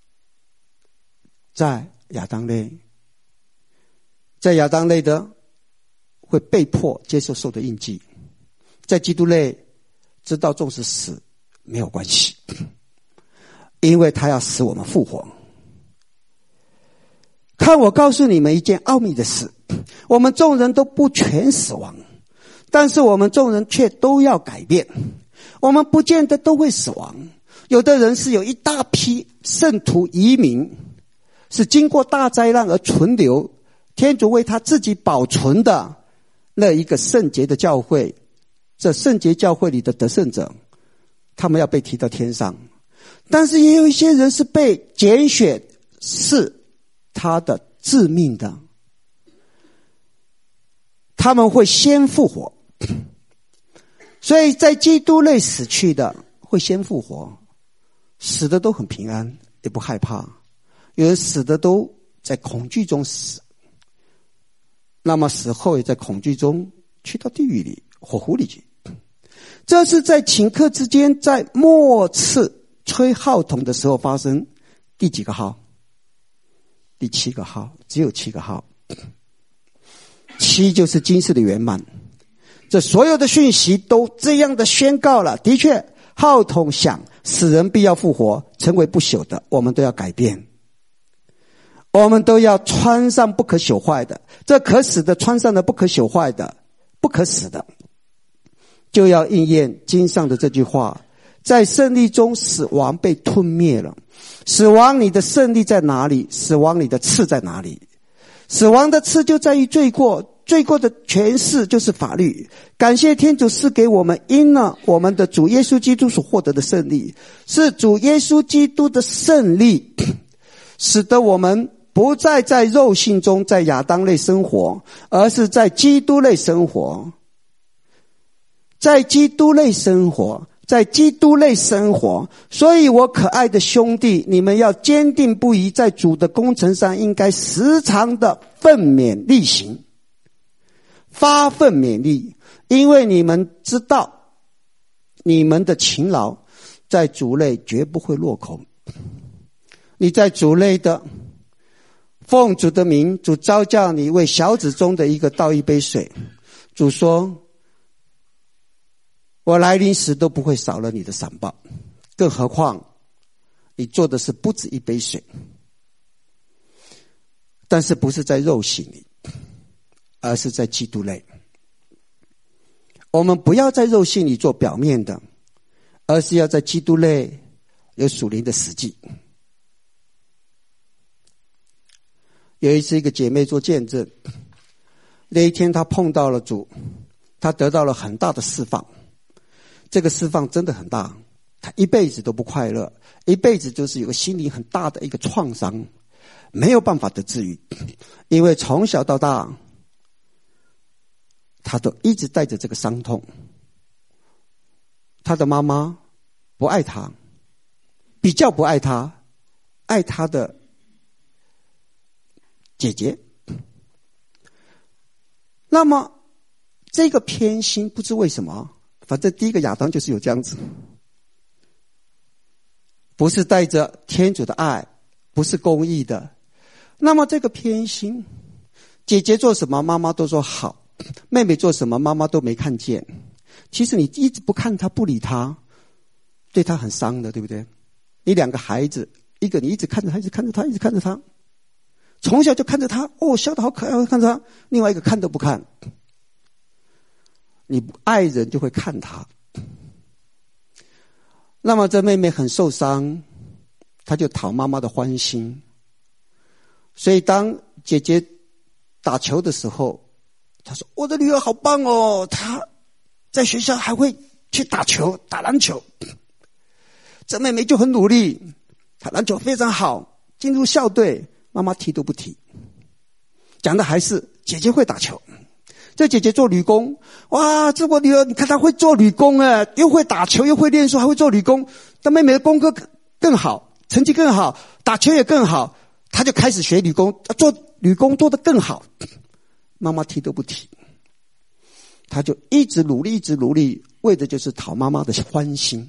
在亚当类？在亚当类的会被迫接受受的印记，在基督类知道纵使死没有关系，因为他要使我们复活。看，我告诉你们一件奥秘的事，我们众人都不全死亡，但是我们众人却都要改变。我们不见得都会死亡，有的人是有一大批圣徒移民，是经过大灾难而存留，天主为他自己保存的那一个圣洁的教会，这圣洁教会里的得胜者，他们要被提到天上。但是也有一些人是被拣选，是他的致命的，他们会先复活。所以在基督内死去的会先复活，死的都很平安，也不害怕。有人死的都在恐惧中死，那么死后也在恐惧中去到地狱里、火湖里去。这是在顷刻之间，在末次吹号筒的时候发生。第几个号？第7个号，只有7个号。7就是今世的圆满。这所有的讯息都这样的宣告了。的确，号筒响，死人必要复活，成为不朽的。我们都要改变，我们都要穿上不可朽坏的。这可死的穿上了不可朽坏的，不可死的，就要应验经上的这句话：在胜利中，死亡被吞灭了。死亡，你的胜利在哪里？死亡，你的刺在哪里？死亡的刺就在于罪过。罪过的权势就是法律。感谢天主赐给我们，因了我们的主耶稣基督所获得的胜利，是主耶稣基督的胜利，使得我们不再在肉性中，在亚当类生活，而是在基督类生活。在基督类生活，在基督类生活。所以我可爱的兄弟，你们要坚定不移，在主的工程上应该时常的奋勉力行，发奋勉励，因为你们知道你们的勤劳在主内绝不会落空。你在主内的奉主的名，主召叫你为小子中的一个倒一杯水。主说，我来临时都不会少了你的赏报，更何况你做的是不止一杯水。但是不是在肉性里，而是在基督内。我们不要在肉性里做表面的，而是要在基督内有属灵的实际。有一次，一个姐妹做见证，那一天她碰到了主，她得到了很大的释放。这个释放真的很大，她一辈子都不快乐，一辈子就是有个心灵很大的一个创伤，没有办法得治愈。因为从小到大他都一直带着这个伤痛。他的妈妈不爱他，比较不爱他，爱他的姐姐。那么这个偏心不知为什么，反正第一个亚当就是有这样子，不是带着天主的爱，不是公义的。那么这个偏心，姐姐做什么妈妈都说好，妹妹做什么妈妈都没看见。其实你一直不看她不理她，对她很伤的，对不对？你两个孩子，一个你一直看着他，一直看着他，一直看着他，从小就看着他，哦，笑得好可爱，看着他。另外一个看都不看。你爱人就会看他。那么这妹妹很受伤，她就讨妈妈的欢心。所以当姐姐打球的时候，她说我的女儿好棒哦，她在学校还会去打球，打篮球。这妹妹就很努力，她篮球非常好，进入校队，妈妈提都不提。讲的还是姐姐会打球。这姐姐做女工，哇，这我女儿你看她会做女工啊，又会打球又会念书还会做女工。但妹妹的功课更好，成绩更好，打球也更好，她就开始学女工，做女工做得更好。妈妈提都不提。 他就一直努力，一直努力，为的就是讨妈妈的欢心。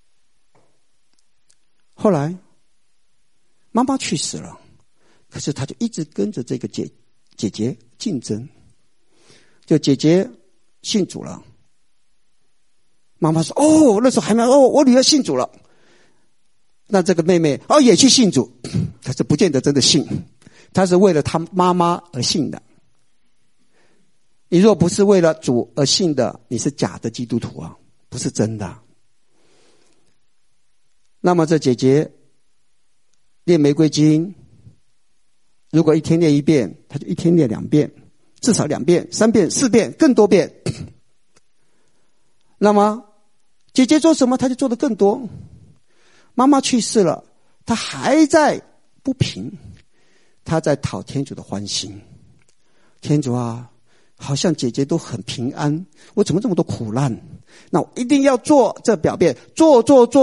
后来妈妈去世了，可是他就一直跟着这个姐姐竞争。就姐姐信主了，妈妈说哦，那时候还没有我女儿信主了，那这个妹妹也去信主，可是不见得真的信，她是为了她妈妈而信的。你若不是为了主而信的，你是假的基督徒啊，不是真的。那么这姐姐念玫瑰经，如果一天念1遍，她就一天念2遍，至少2遍、3遍、4遍，更多遍。那么姐姐做什么，她就做得更多。妈妈去世了，她还在不平，她在讨天主的欢心。天主啊，好像姐姐都很平安，我怎么这么多苦难？那我一定要做这表面，做，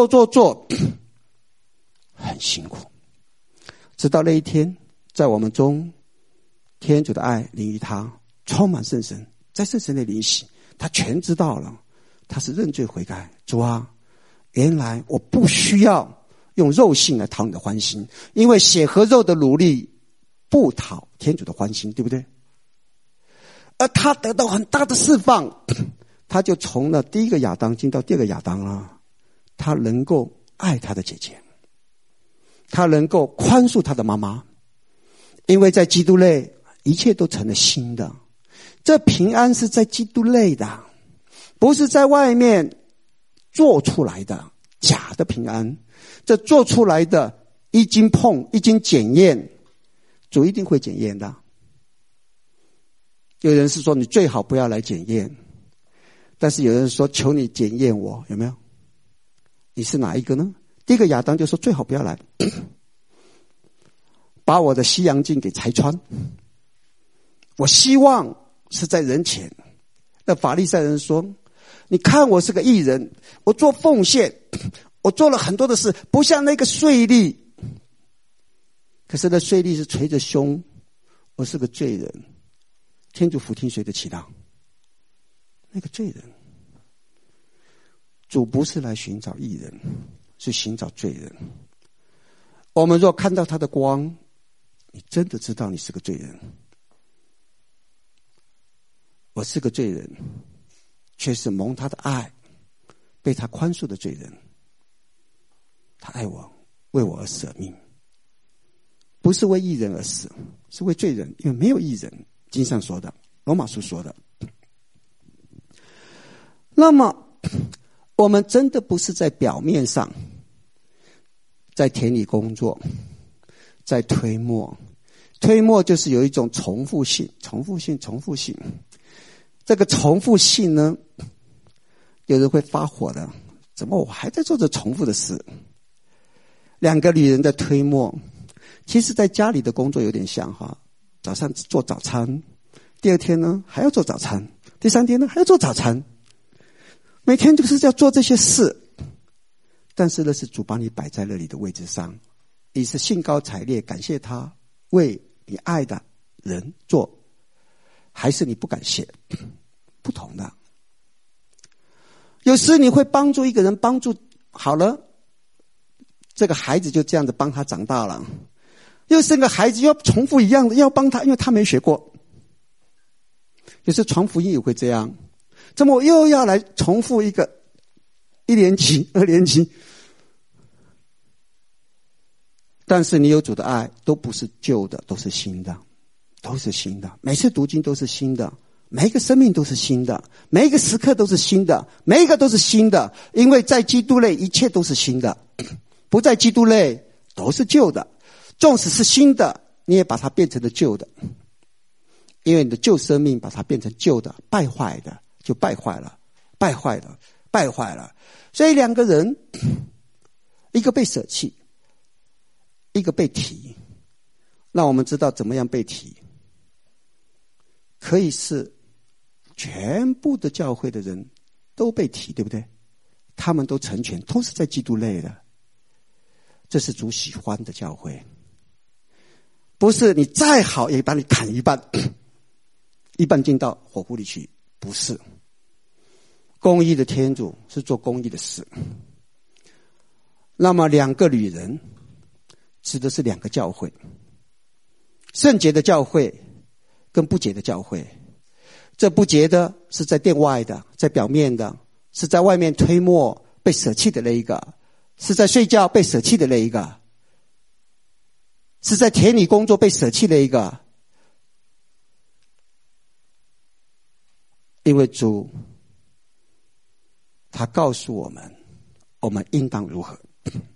很辛苦。直到那一天，在我们中，天主的爱临于他，充满圣神，在圣神内灵洗，他全知道了，他是认罪悔改。主啊，原来我不需要用肉性来讨你的欢心，因为血和肉的努力不讨天主的欢心，对不对？而他得到很大的释放，他就从了第一个亚当进到第二个亚当了。他能够爱他的姐姐，他能够宽恕他的妈妈，因为在基督内一切都成了新的。这平安是在基督内的，不是在外面做出来的假的平安。这做出来的一经碰一经检验，主一定会检验的。有人是说你最好不要来检验，但是有人说求你检验我，有没有？你是哪一个呢？第一个亚当就说最好不要来，把我的西洋镜给拆穿。我希望是在人前。那法利赛人说，你看我是个义人，我做奉献，我做了很多的事，不像那个税吏。可是那税吏是捶着胸，我是个罪人，天主俯听谁的祈祷？那个罪人。主不是来寻找义人，是寻找罪人。我们若看到他的光，你真的知道你是个罪人。我是个罪人，却是蒙他的爱，被他宽恕的罪人。他爱我，为我而舍命，不是为义人而死，是为罪人，因为没有义人。经上说的，罗马书说的。那么我们真的不是在表面上，在田里工作，在推磨。推磨就是有一种重复性。这个重复性呢，有人会发火的，怎么我还在做这重复的事？2个女人在推磨，其实在家里的工作有点像哈，早上做早餐，第2天呢还要做早餐，第3天呢还要做早餐，每天就是要做这些事。但是呢，是主把你摆在那里的位置上，你是兴高采烈感谢他为你爱的人做，还是你不感谢？不同的。有时你会帮助一个人，帮助好了，这个孩子就这样子帮他长大了，又生个孩子要重复一样的，要帮他，因为他没学过。有时传福音也会这样，怎么我又要来重复一个1年级、2年级？但是你有主的爱，都不是旧的，都是新的，都是新的。每次读经都是新的，每一个生命都是新的，每一个时刻都是新的，每一个都是新的。因为在基督内一切都是新的，不在基督内都是旧的。纵使是新的，你也把它变成了旧的，因为你的旧生命把它变成旧的，败坏的就败坏了。所以2个人，一个被舍弃，一个被提。那我们知道怎么样被提？可以是全部的教会的人都被提，对不对？他们都成全，都是在基督内的。这是主喜欢的教会，不是你再好也把你砍一半，一半进到火湖里去，不是。 公义的天主是做公义的事。那么两个女人指的是两个教会，圣洁的教会跟不洁的教会。这不洁的是在殿外的，在表面的，是在外面推磨被舍弃的那一个，是在睡觉被舍弃的那一个，是在田里工作被舍弃的一个。因为主他告诉我们，我们应当如何。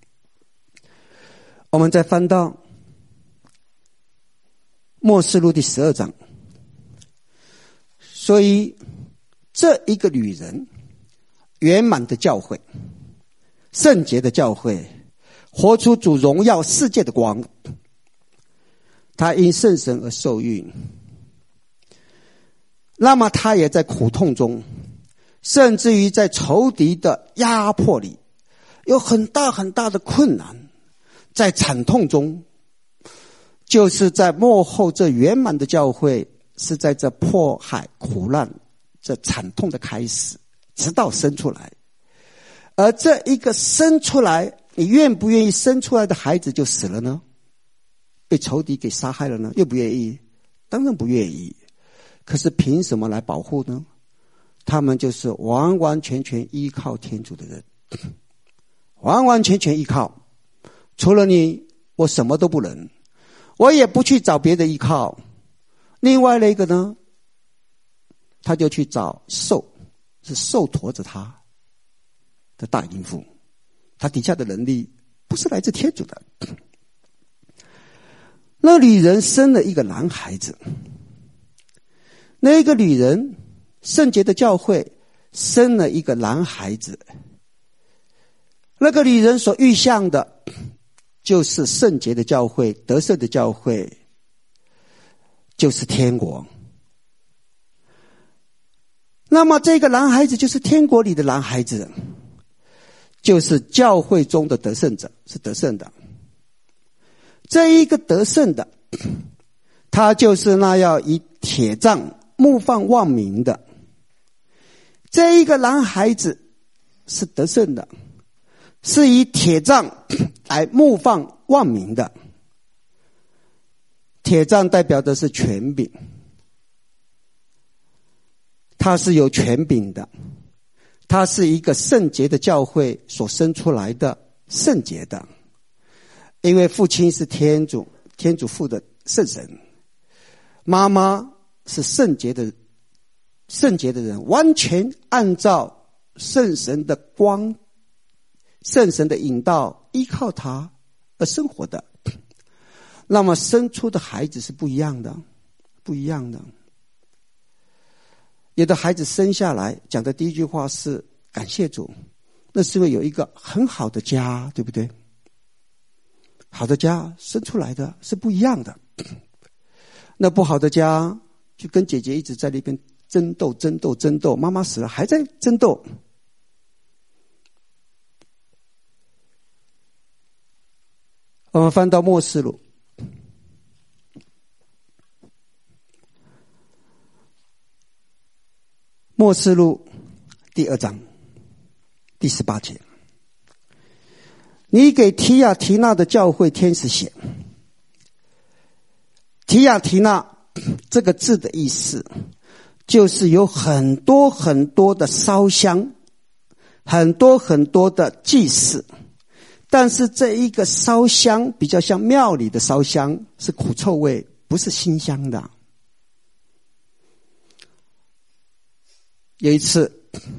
我们再翻到默示录第12章。所以这一个女人，圆满的教会，圣洁的教会，活出主荣耀世界的光，她因圣神而受孕，那么她也在苦痛中，甚至于在仇敌的压迫里，有很大很大的困难，在惨痛中，就是在末后这圆满的教会，是在这迫害苦难这惨痛的开始，直到生出来。而这一个生出来，你愿不愿意生出来的孩子就死了呢？被仇敌给杀害了呢？愿不愿意？当然不愿意。可是凭什么来保护呢？他们就是完完全全依靠天主的人，完完全全依靠，除了你我什么都不能，我也不去找别的依靠。另外那个呢，他就去找兽，是兽驮着他的大淫妇，他底下的能力不是来自天主的。那女人生了一个男孩子，那个女人圣洁的教会生了一个男孩子，那个女人所预象的就是圣洁的教会，得胜的教会，就是天国。那么这个男孩子就是天国里的男孩子，就是教会中的得胜者，是得胜的。这一个得胜的，他就是那要以铁杖牧放万民的。这一个男孩子是得胜的，是以铁杖来牧放万民的。铁杖代表的是权柄，它是有权柄的，它是一个圣洁的教会所生出来的圣洁的。因为父亲是天主，天主父的圣神，妈妈是圣洁的人，完全按照圣神的光、圣神的引导，依靠他而生活的。那么生出的孩子是不一样的，不一样的。有的孩子生下来讲的第一句话是感谢主，那是因为有一个很好的家，对不对？好的家生出来的是不一样的。那不好的家就跟姐姐一直在那边争斗，妈妈死了还在争斗。我们翻到默示录，默示录第2章第18节，你给提亚提纳的教会天使写。提亚提纳这个字的意思就是有很多很多的烧香，很多很多的祭祀，但是这一个烧香比较像庙里的烧香，是苦臭味，不是馨香的。有一次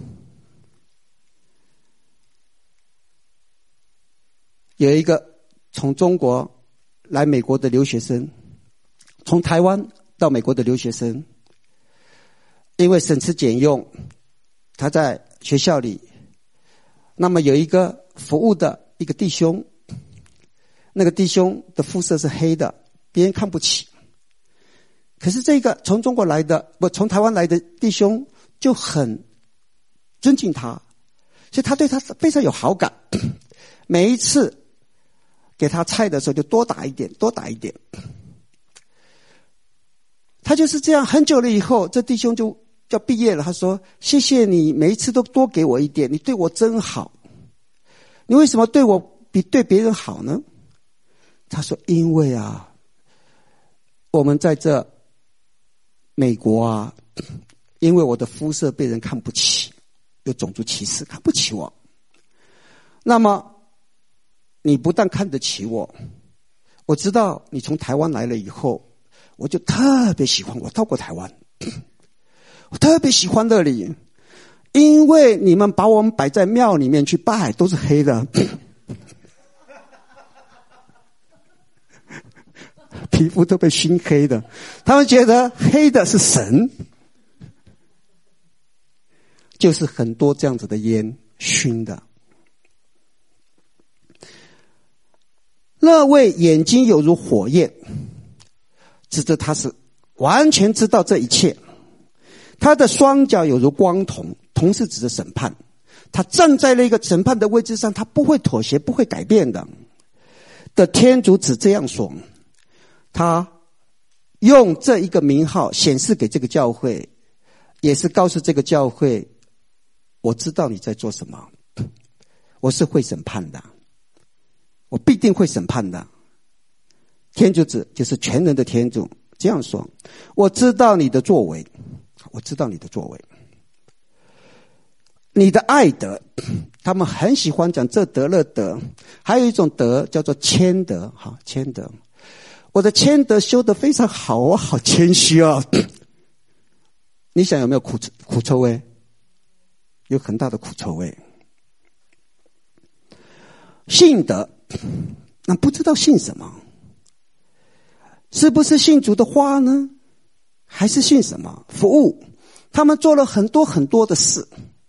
有一个从中国来美国的留学生，从台湾到美国的留学生，因为省吃俭用，他在学校里，那么有一个服务的一个弟兄，那个弟兄的肤色是黑的，别人看不起。可是这个从中国来的，从台湾来的弟兄就很尊敬他，所以他对他非常有好感。每一次给他菜的时候就多打一点。他就是这样，很久了以后，这弟兄就要毕业了，他说：“谢谢你每一次都多给我一点，你对我真好。你为什么对我比对别人好呢？”他说：“因为啊，我们在这美国啊，因为我的肤色被人看不起，有种族歧视，看不起我。那么你不但看得起我，我知道你从台湾来了以后，我就特别喜欢我到过台湾。”我特别喜欢这里，因为你们把我们摆在庙里面去拜，都是黑的，皮肤都被熏黑的，他们觉得黑的是神，就是很多这样子的烟熏的。那位眼睛有如火焰，指着他是完全知道这一切。他的双脚有如光铜，铜是指的审判。他站在了一个审判的位置上，他不会妥协，不会改变的。的天主只这样说，他用这一个名号显示给这个教会，也是告诉这个教会，我知道你在做什么，我是会审判的，我必定会审判的。天主子就是全能的天主这样说，我知道你的作为，我知道你的作为，你的爱德，他们很喜欢讲这德那德，还有一种德叫做谦德，好，谦德。我的谦德修得非常好，我好谦虚啊。你想有没有苦臭味？有很大的苦臭味。信德，那不知道信什么？是不是信主的话呢？还是信什么？服务，他们做了很多很多的事。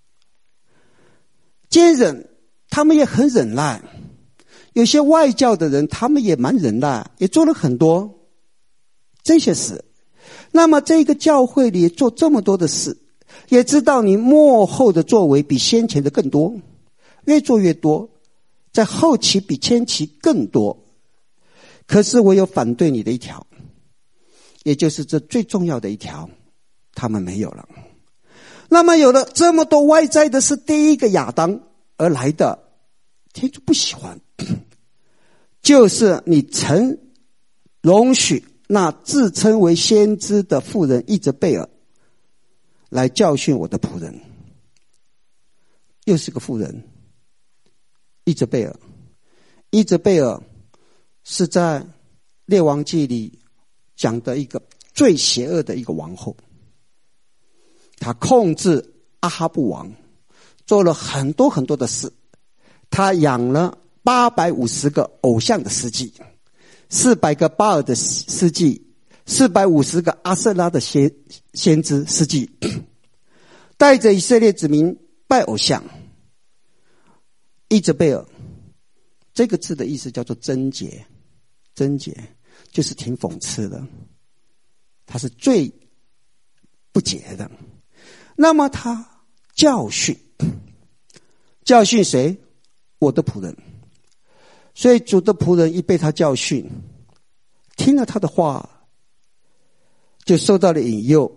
坚忍，他们也很忍耐。有些外教的人，他们也蛮忍耐，也做了很多这些事。那么这个教会里做这么多的事，也知道你幕后的作为比先前的更多，越做越多，在后期比前期更多。可是我有反对你的一条，也就是这最重要的一条，他们没有了。那么有了这么多外在的，是第一个亚当而来的，天主不喜欢，就是你曾容许那自称为先知的妇人伊泽贝尔来教训我的仆人。又是个妇人，伊泽贝尔。伊泽贝尔是在列王记里讲的一个最邪恶的一个王后，他控制阿哈布王，做了很多很多的事。他养了850个偶像的司祭，400个巴尔的司祭，450个阿瑟拉的先知司祭，带着以色列子民拜偶像。伊泽贝尔这个字的意思叫做贞洁，贞洁就是挺讽刺的，他是最不洁的。那么他教训谁？我的仆人。所以主的仆人一被他教训，听了他的话，就受到了引诱。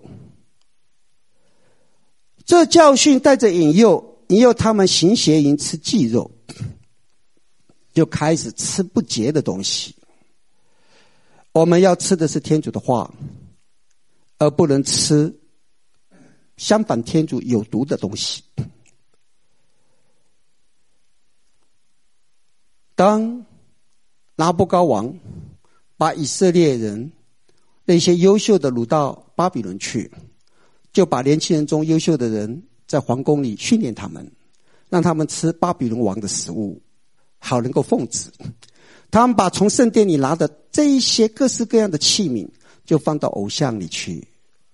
这教训带着引诱他们行邪淫，吃祭肉，就开始吃不洁的东西。我们要吃的是天主的话，而不能吃相反天主有毒的东西。当拿布高王把以色列人那些优秀的掳到巴比伦去，就把年轻人中优秀的人在皇宫里训练他们，让他们吃巴比伦王的食物，好能够奉旨。他们把从圣殿里拿的这一些各式各样的器皿，就放到偶像里去，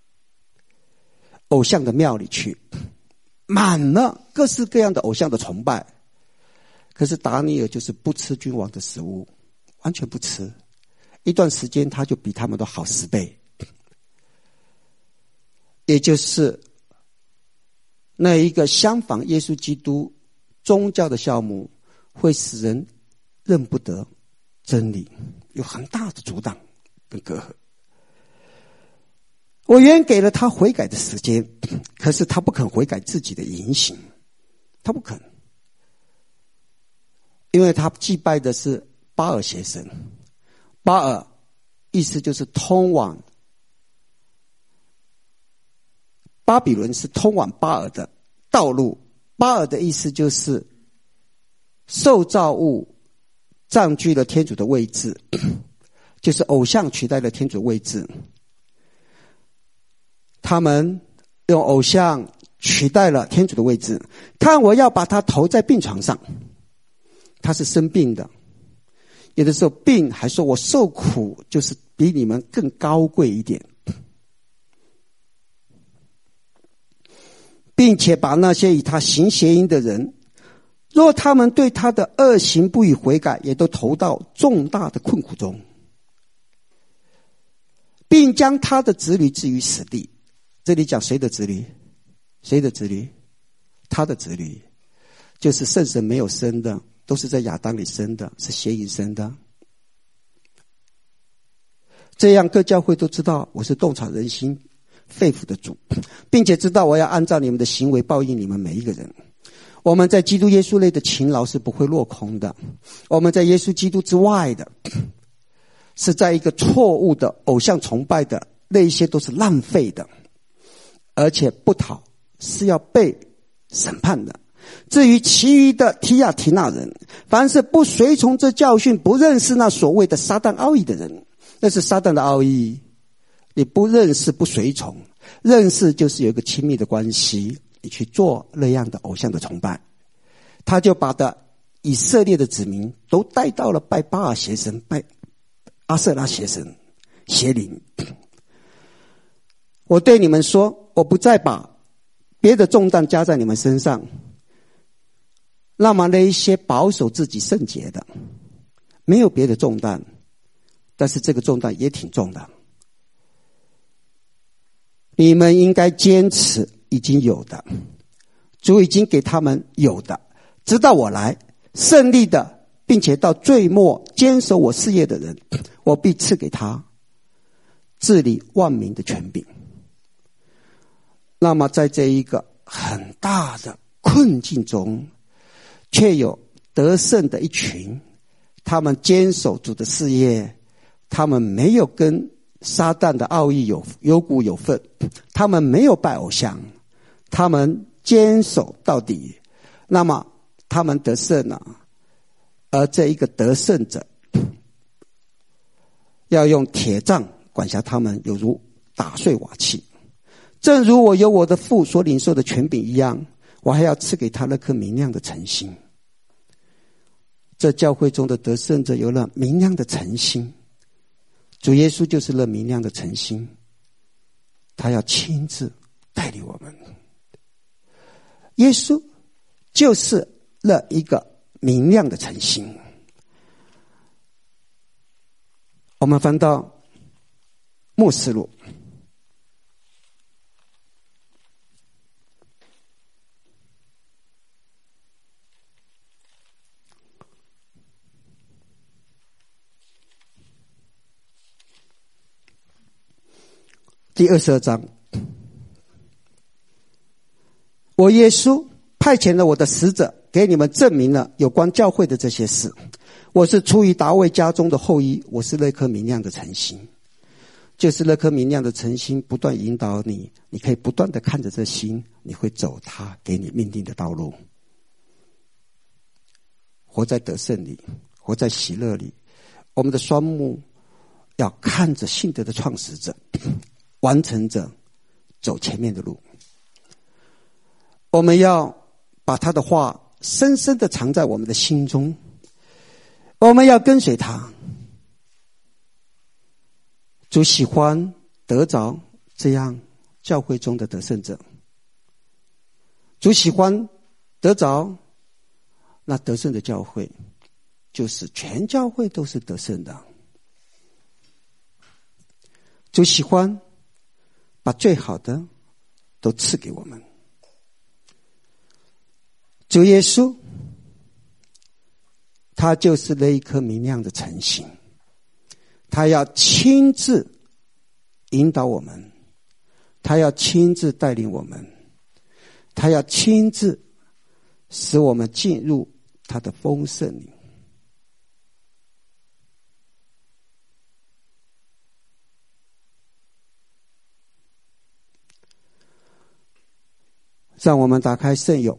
偶像的庙里去，满了各式各样的偶像的崇拜。可是达尼尔就是不吃君王的食物，完全不吃，一段时间他就比他们都好10倍。也就是那一个相仿耶稣基督宗教的项目，会使人认不得真理，有很大的阻挡跟隔阂。 我原给了他悔改的时间，可是他不肯悔改自己的言行，他不肯，因为他祭拜的是巴尔邪神。巴尔意思就是通往巴比伦，是通往巴尔的道路。巴尔的意思就是受造物占据了天主的位置，就是偶像取代了天主的位置。他们用偶像取代了天主的位置。看，我要把他投在病床上，他是生病的，有的时候病还说我受苦就是比你们更高贵一点，并且把那些与他行邪淫的人，若他们对他的恶行不予悔改，也都投到重大的困苦中，并将他的子女置于死地。这里讲谁的子女？谁的子女？他的子女，就是圣神没有生的，都是在亚当里生的，是邪淫生的。这样各教会都知道我是洞察人心肺腑的主，并且知道我要按照你们的行为报应你们每一个人。我们在基督耶稣内的勤劳是不会落空的，我们在耶稣基督之外的，是在一个错误的偶像崇拜的，那一些都是浪费的，而且不讨是要被审判的。至于其余的提亚提那人，凡是不随从这教训，不认识那所谓的撒旦奥义的人，那是撒旦的奥义。你不认识不随从，认识就是有一个亲密的关系，你去做那样的偶像的崇拜。他就把的以色列的子民都带到了拜巴尔邪神，拜阿舍拉邪神邪灵。我对你们说，我不再把别的重担加在你们身上。那么那一些保守自己圣洁的，没有别的重担，但是这个重担也挺重的。你们应该坚持已经有的，主已经给他们有的，直到我来，胜利的并且到最末坚守我事业的人，我必赐给他治理万民的权柄。那么在这一个很大的困境中，却有得胜的一群，他们坚守主的事业，他们没有跟撒旦的奥义有股有份，他们没有拜偶像，他们坚守到底，那么他们得胜了。而这一个得胜者要用铁杖管辖他们，有如打碎瓦器。正如我有我的父所领受的权柄一样，我还要赐给他那颗明亮的晨星。这教会中的得胜者有了明亮的晨星，主耶稣就是那明亮的晨星，他要亲自带领我们。耶稣就是那一个明亮的晨星。我们翻到默示录第22章。我耶稣派遣了我的使者，给你们证明了有关教会的这些事。我是出于大卫家中的后裔，我是那颗明亮的晨星。就是那颗明亮的晨星不断引导你，你可以不断的看着这星，你会走他给你命定的道路，活在得胜里，活在喜乐里。我们的双目要看着信德的创始者，完成者，走前面的路。我们要把他的话深深的藏在我们的心中，我们要跟随他。主喜欢得着这样教会中的得胜者，主喜欢得着那得胜的教会，就是全教会都是得胜的。主喜欢把最好的都赐给我们。主耶稣他就是那一颗明亮的晨星，他要亲自引导我们他要亲自带领我们，他要亲自使我们进入他的丰盛里。让我们打开圣咏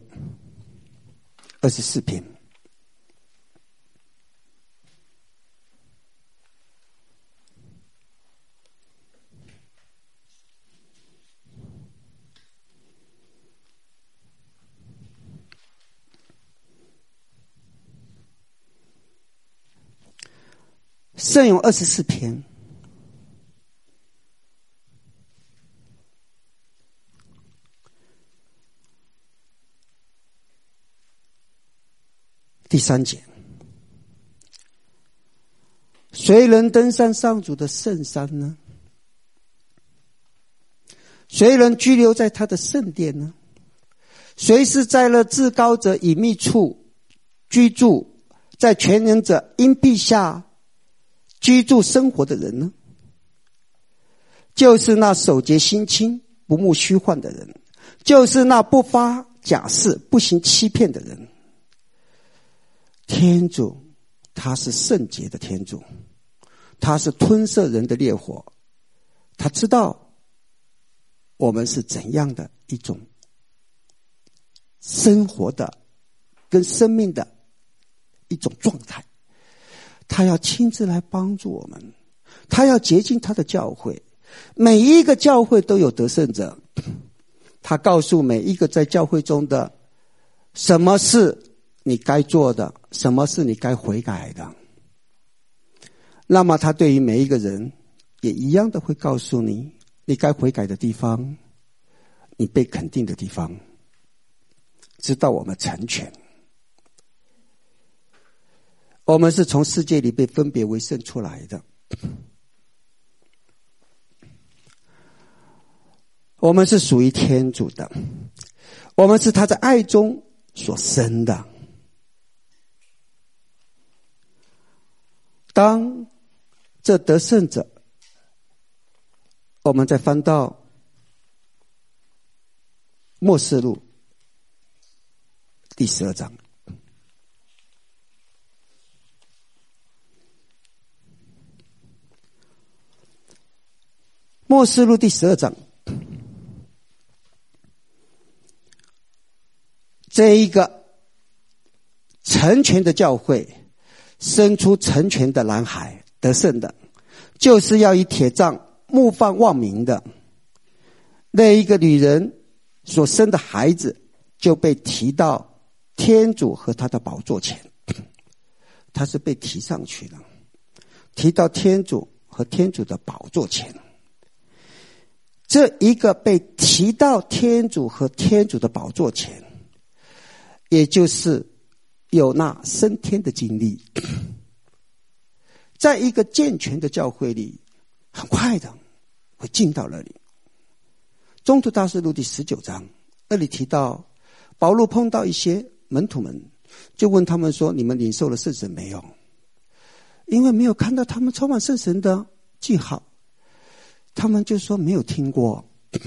24篇。圣咏24篇第3节，谁能登上上主的圣山呢？谁能居留在他的圣殿呢？谁是在了至高者隐秘处居住，在全能者荫庇下居住生活的人呢？就是那守节心清、不慕虚幻的人，就是那不发假誓、不行欺骗的人。天主他是圣洁的天主，他是吞噬人的烈火，他知道我们是怎样的一种生活的跟生命的一种状态，他要亲自来帮助我们，他要洁净他的教会，每一个教会都有得胜者，他告诉每一个在教会中的什么是你该做的，什么是你该悔改的。那么他对于每一个人也一样的会告诉你，你该悔改的地方，你被肯定的地方，直到我们成全。我们是从世界里被分别为圣出来的，我们是属于天主的，我们是他在爱中所生的。当这得胜者，我们再翻到默示录第12章。默示录第12章，这一个成全的教会，生出成全的男孩，得胜的，就是要以铁杖牧放万民的。那一个女人所生的孩子就被提到天主和他的宝座前，他是被提上去的，提到天主和天主的宝座前。这一个被提到天主和天主的宝座前，也就是有那升天的经历。在一个健全的教会里，很快的会进到那里。宗徒大事录第19章，那里提到保罗碰到一些门徒们，就问他们说，你们领受了圣神没有？因为没有看到他们充满圣神的记号，他们就说没有听过。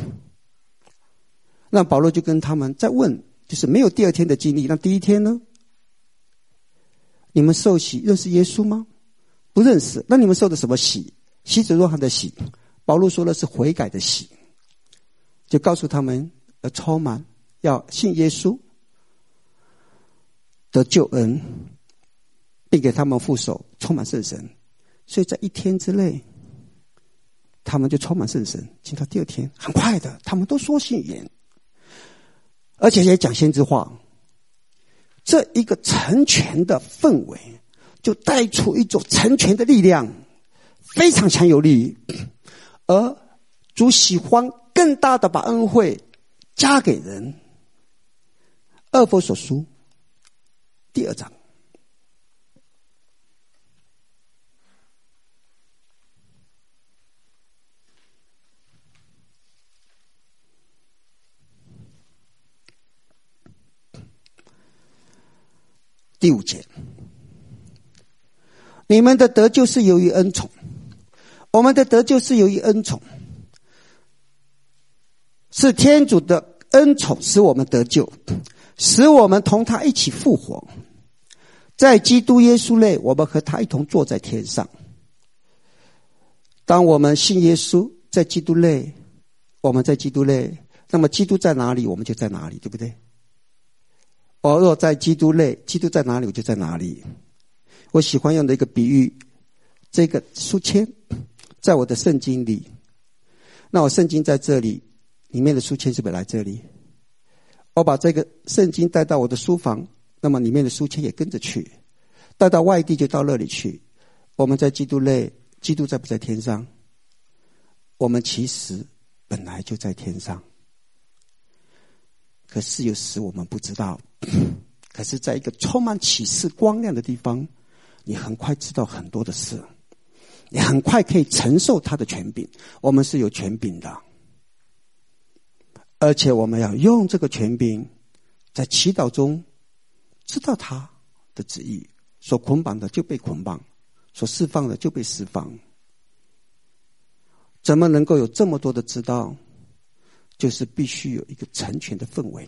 那保罗就跟他们再问，就是没有第二天的经历，那第一天呢？你们受洗认识耶稣吗？不认识。那你们受的什么洗？洗者若翰的洗。保罗说的是悔改的洗，就告诉他们要充满，要信耶稣得救恩，并给他们副手充满圣神。所以在一天之内，他们就充满圣神。进到第二天，很快的，他们都说信语言，而且也讲先知话。这一个成全的氛围，就带出一种成全的力量，非常强有力。而主喜欢更大的把恩惠加给人。厄弗所书第2章。第5节，你们的得救是由于恩宠，我们的得救是由于恩宠。 是天主的恩宠使我们得救，使我们同他一起复活。在基督耶稣内，我们和他一同坐在天上。当我们信耶稣，在基督内，我们在基督内，那么基督在哪里，我们就在哪里，对不对？我若在基督内，基督在哪里，我就在哪里。我喜欢用的一个比喻，这个书签在我的圣经里，那我圣经在这里，里面的书签是不是来这里？我把这个圣经带到我的书房，那么里面的书签也跟着去，带到外地就到那里去。我们在基督内，基督在不在天上？我们其实本来就在天上，可是有时我们不知道。可是在一个充满启示光亮的地方，你很快知道很多的事，你很快可以承受他的权柄。我们是有权柄的，而且我们要用这个权柄，在祈祷中知道他的旨意，所捆绑的就被捆绑，所释放的就被释放。怎么能够有这么多的知道？就是必须有一个成全的氛围。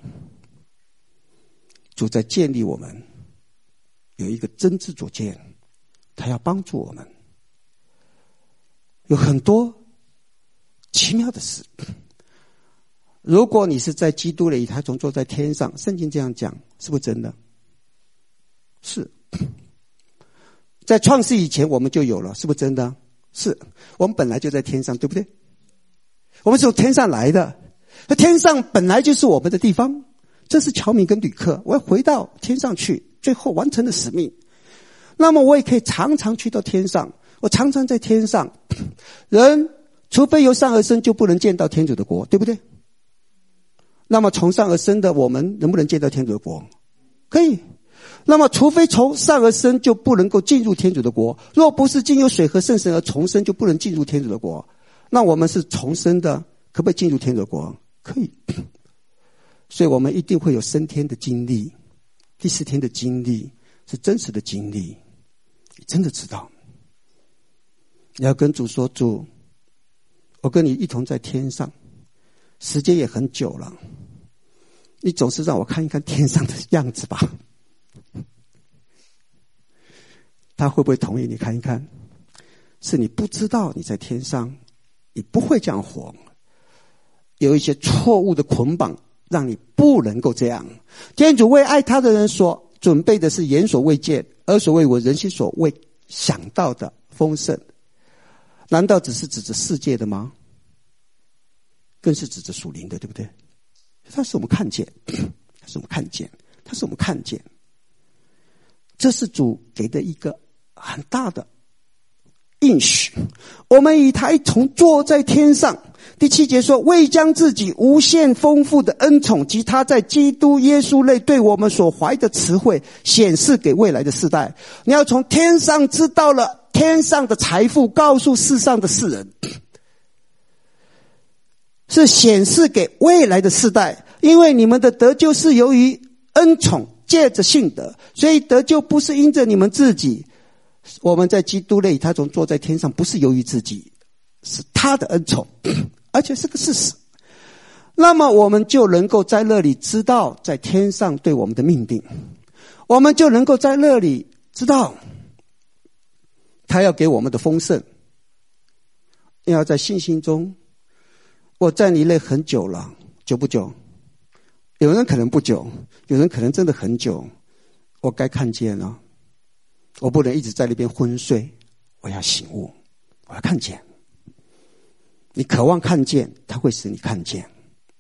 主在建立我们，有一个真知灼见，他要帮助我们。有很多奇妙的事。如果你是在基督里，他总坐在天上，圣经这样讲，是不是真的？是。在创世以前我们就有了，是不是真的？是。我们本来就在天上，对不对？我们是从天上来的，那天上本来就是我们的地方。这是侨民跟旅客，我要回到天上去，最后完成了使命。那么我也可以常常去到天上，我常常在天上。人除非由上而生，就不能见到天主的国，对不对？那么从上而生的我们能不能见到天主的国？可以。那么除非从上而生，就不能够进入天主的国。若不是经由水和圣神而重生，就不能进入天主的国。那我们是重生的，可不可以进入天主的国？可以。所以我们一定会有升天的经历，第四天的经历是真实的经历。你真的知道，你要跟主说，主，我跟你一同在天上，时间也很久了，你总是让我看一看天上的样子吧。他会不会同意你看一看？是你不知道你在天上，你不会这样活，有一些错误的捆绑让你不能够这样。天主为爱他的人所准备的是眼所未见，耳所未闻，人心所未想到的丰盛。难道只是指着世界的吗？更是指着属灵的，对不对？他是我们看见，他是我们看见，他是我们看见。这是主给的一个很大的应许，我们与他一同坐在天上。第7节说，为将自己无限丰富的恩宠及他在基督耶稣内对我们所怀的慈惠显示给未来的世代。你要从天上知道了天上的财富，告诉世上的世人，是显示给未来的世代。因为你们的得救是由于恩宠，借着信德，所以得救不是因着你们自己。我们在基督内，他总坐在天上，不是由于自己，是他的恩宠，而且是个事实。那么我们就能够在那里知道在天上对我们的命定，我们就能够在那里知道他要给我们的丰盛。要在信心中，我在你内很久了，久不久？有人可能不久，有人可能真的很久。我该看见了，我不能一直在那边昏睡，我要醒悟，我要看见。你渴望看见，它会使你看见。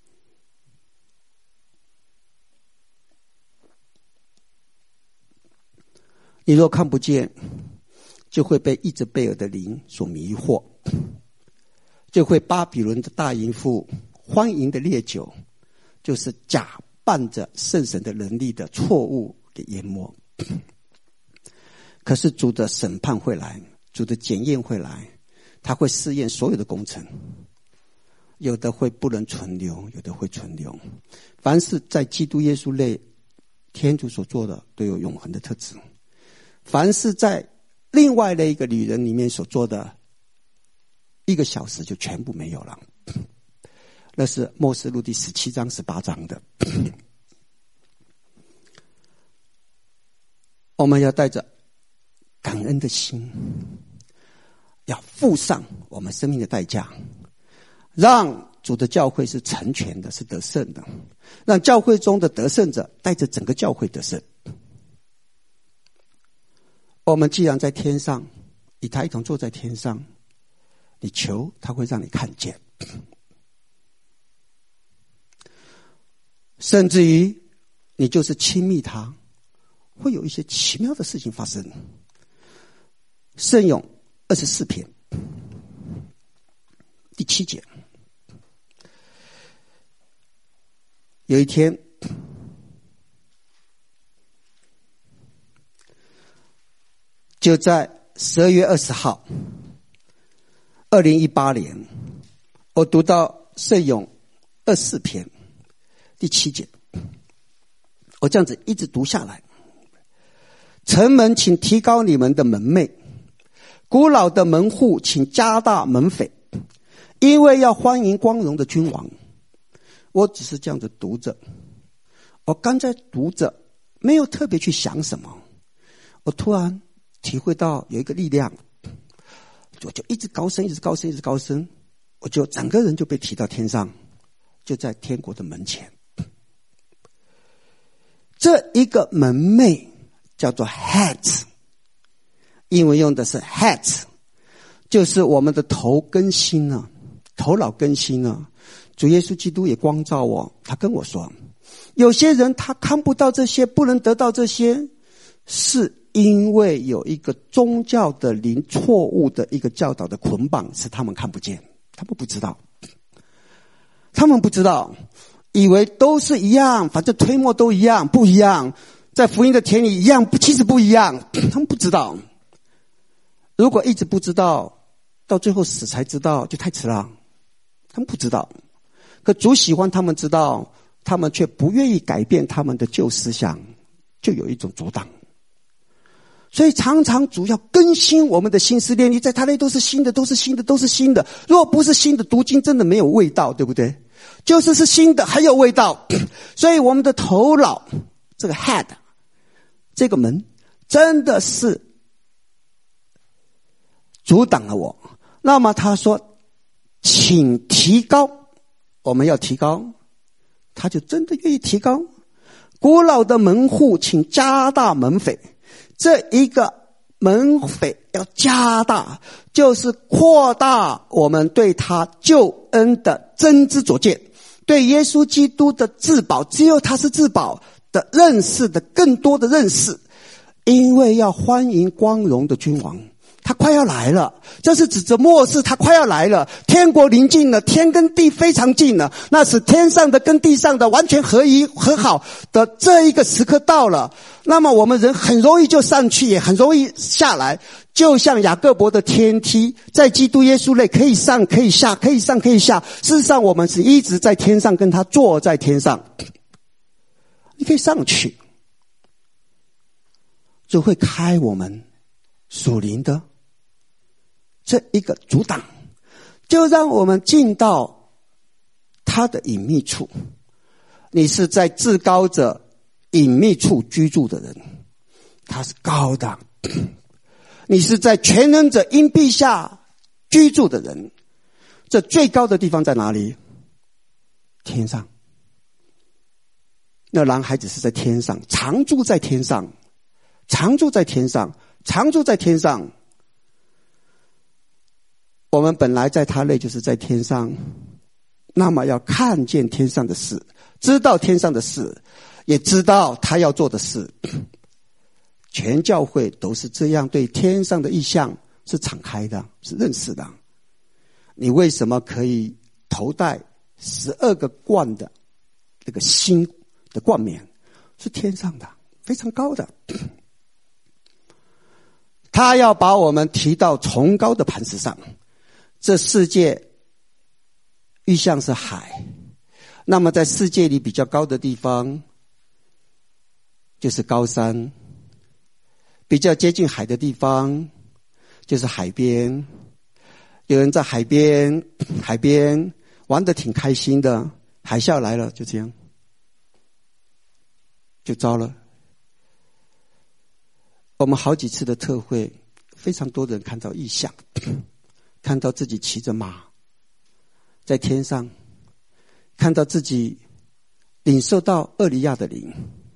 你若看不见，就会被伊泽贝尔的灵所迷惑，就会巴比伦的大淫妇欢迎的烈酒，就是假扮着圣神的能力的错误给淹没。可是主的审判会来，主的检验会来，他会试验所有的工程，有的会不能存留，有的会存留。凡是在基督耶稣内，天主所做的都有永恒的特质。凡是在另外的一个女人里面所做的，1个小时就全部没有了。 那是默示录第17章18章的。我们要带着感恩的心，要付上我们生命的代价，让主的教会是成全的，是得胜的，让教会中的得胜者带着整个教会得胜。我们既然在天上，与他一同坐在天上，你求他会让你看见，甚至于你就是亲密他，会有一些奇妙的事情发生。圣咏24篇第7节，有一天，就在12月20号2018年，我读到圣咏24篇第7节，我这样子一直读下来。城门请提高你们的门楣，古老的门户请加大门扉，因为要欢迎光荣的君王。我只是这样子读着，我刚在读着，没有特别去想什么，我突然体会到有一个力量，我就一直高升，一直高升，一直高升，我就整个人就被提到天上，就在天国的门前。这一个门楣叫做 hat， 英文用的是 hat， 就是我们的头更新了，头脑更新了。主耶稣基督也光照我，他跟我说，有些人他看不到这些，不能得到这些，是因为有一个宗教的灵错误的一个教导的捆绑，使他们看不见，他们不知道，以为都是一样，反正推磨都一样，不一样，在福音的田里一样，其实不一样，他们不知道。如果一直不知道，到最后死才知道，就太迟了。他们不知道，可主喜欢他们知道，他们却不愿意改变他们的旧思想，就有一种阻挡。所以常常主要更新我们的心思念力，在他那都是新的，都是新的，都是新的。如果不是新的，读经真的没有味道，对不对？就是新的还有味道。所以我们的头脑这个 head 这个门真的是阻挡了我。那么他说请提高，我们要提高，他就真的愿意提高。古老的门户请加大门扉，这一个门扉要加大，就是扩大我们对他救恩的真知灼见，对耶稣基督的至宝，只有他是至宝的认识的更多的认识。因为要欢迎光荣的君王，他快要来了，这是指着末世，他快要来了，天国临近了，天跟地非常近了，那是天上的跟地上的完全合一和好的这一个时刻到了。那么我们人很容易就上去，也很容易下来，就像雅各伯的天梯，在基督耶稣内可以上可以下，可以上可以下。事实上我们是一直在天上，跟他坐在天上，你可以上去，就会开我们属灵的这一个阻挡，就让我们进到他的隐秘处。你是在至高者隐秘处居住的人，他是高的。你是在全能者荫庇下居住的人，这最高的地方在哪里？天上。那男孩子是在天上，常住在天上，常住在天上，常住在天上。我们本来在他内就是在天上，那么要看见天上的事，知道天上的事，也知道他要做的事。全教会都是这样，对天上的意象是敞开的，是认识的。你为什么可以头戴12个冠的那个星的冠冕？是天上的，非常高的。他要把我们提到崇高的磐石上。这世界预象是海，那么在世界里比较高的地方就是高山，比较接近海的地方就是海边。有人在海边玩得挺开心的，海啸来了，就这样，就糟了。我们好几次的特会，非常多人看到异象，看到自己骑着马在天上，看到自己领受到厄里亚的灵，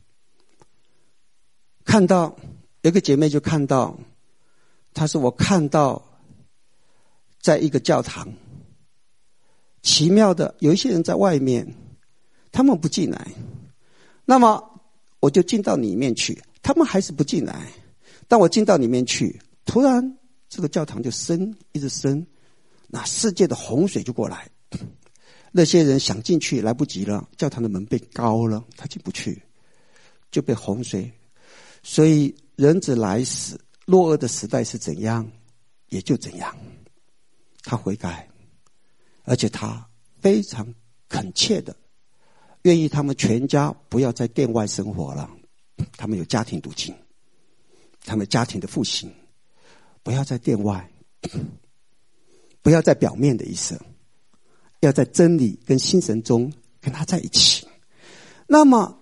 看到有个姐妹就看到，她说我看到在一个教堂，奇妙的有一些人在外面，他们不进来，那么我就进到里面去，他们还是不进来。当我进到里面去，突然这个教堂就升，一直升，那世界的洪水就过来，那些人想进去来不及了，教堂的门被高了，他进不去，就被洪水。所以人子来时，落厄的时代是怎样，也就怎样。他悔改，而且他非常恳切的愿意他们全家不要在殿外生活了，他们有家庭读经，他们家庭的复兴，不要在殿外，不要在表面的意思，要在真理跟心神中跟他在一起。那么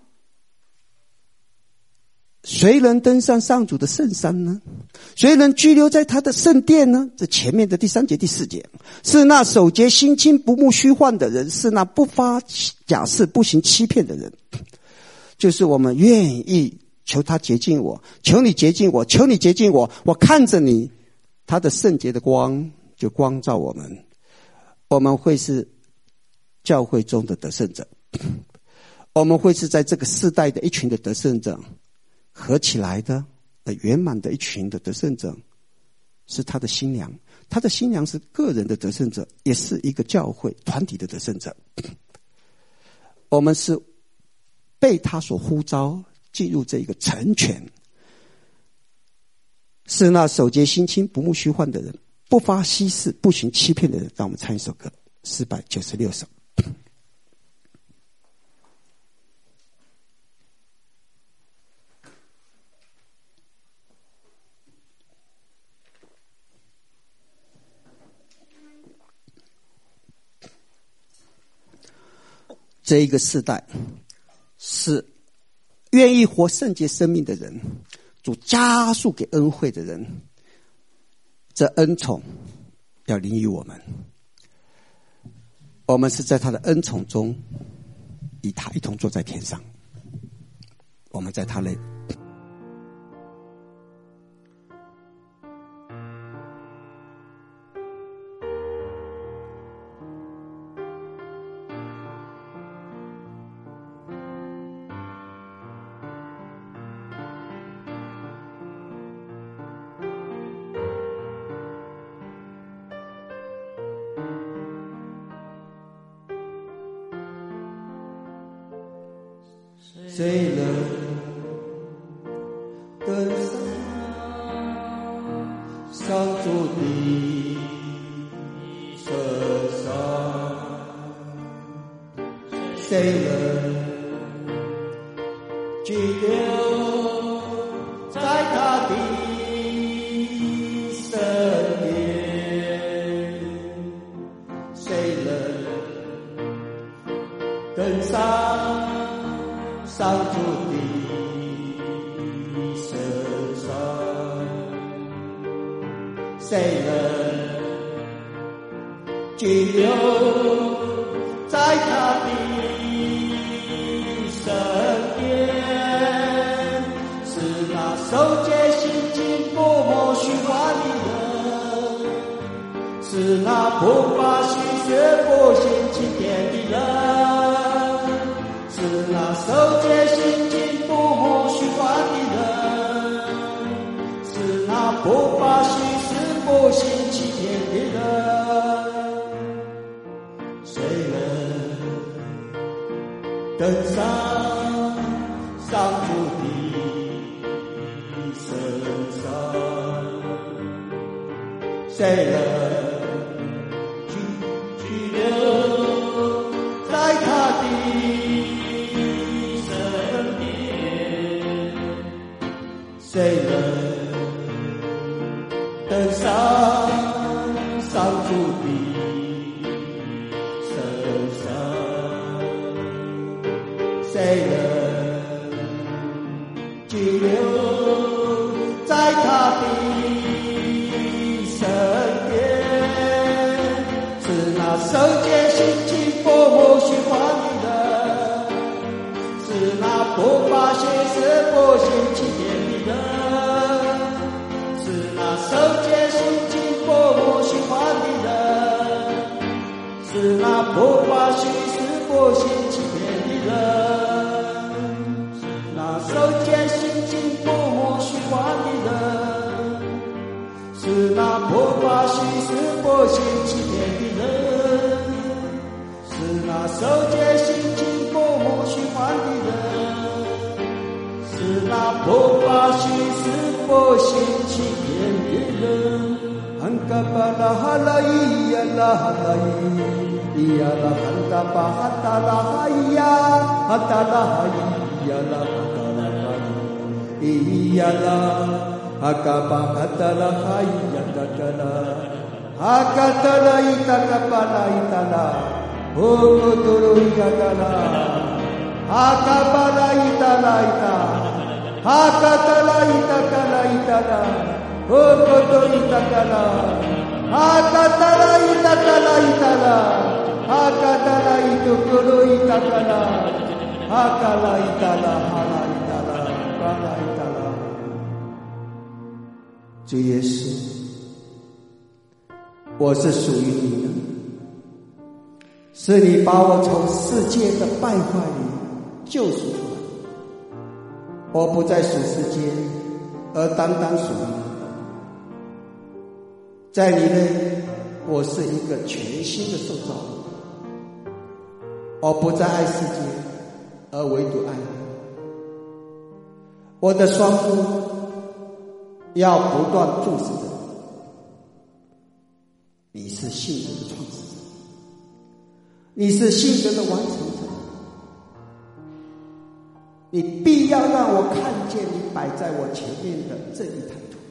谁能登上上主的圣山呢？谁能居留在他的圣殿呢？这前面的第3节第4节，是那守节心清不慕虚幻的人，是那不发假誓不行欺骗的人。就是我们愿意求他洁净我，求你洁净我，求你洁净我，我看着你，他的圣洁的光就光照我们，我们会是教会中的得胜者，我们会是在这个世代的一群的得胜者，合起来的圆满的一群的得胜者，是他的新娘，他的新娘是个人的得胜者，也是一个教会团体的得胜者。我们是被他所呼召进入这一个成全，是那守节心清不慕虚幻的人，不发稀事不行欺骗的人。让我们唱一首歌，496首。这一个世代是愿意活圣洁生命的人，主加速给恩惠的人，这恩宠要临于我们，我们是在他的恩宠中与他一同坐在天上，我们在他内。谁能登上上主的圣山？谁能居留在他的圣殿？谁能登上上主的圣山？谁能居留在他的圣殿？是那守节心清不慕虚幻的人，是那不发虚学不行欺骗的人，是那守节心清不慕虚幻的人，是那不发虚实不行欺骗的人。谁能登上上主的圣山？谁能居留在他的谁能登上上主的圣居留在他的身边，是那守戒心情默默循环的人，是那不把血色不嫌弃别的人，是那守戒心情默默循环的人，是那不把血色不嫌弃别的人，是那守戒心情默默循环的人，是那不把虚实不嫌弃别的人，是那守戒心情默默循环的人，是那不把虚实不嫌弃别的人。汉嘎巴拉哈拉伊呀拉哈拉伊呀拉汉嘎巴哈达拉哈伊呀哈达拉哈伊呀拉哈达拉哈伊呀拉哈嘎巴哈达拉哈伊呀嘎达拉哈嘎达拉伊达嘎巴拉伊达拉哦咕嘟噜伊嘎达拉哈嘎巴拉伊达拉伊达哈嘎达拉伊达嘎拉伊达拉哦咕嘟伊达嘎拉哈嘎达拉伊达嘎拉伊达拉哈嘎达拉伊嘟咕噜伊达嘎拉哈嘎拉伊达拉哈拉伊达拉巴拉伊达拉。主耶稣，我是属于你的，是你把我从世界的败坏里救赎出来，我不再属世界，而单单属于你。在你内，我是一个全新的受造物，我不再爱世界，而唯独爱你。我的双目要不断注视着你，你是信德的创始者，你是信德的完成者，你必要让我看见你摆在我前面的这一滩土。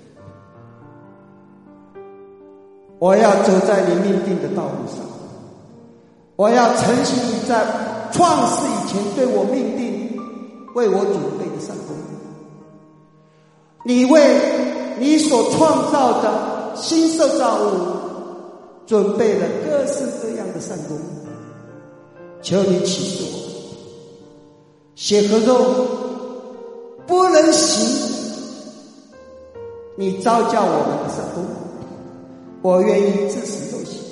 我要走在你命定的道路上，我要承行你在创世以前对我命定为我准备的善功。你为你所创造的新受造物准备了各式各样的善功，求你启示我，血和肉不能行你召叫我们的善功，我愿意自食肉血，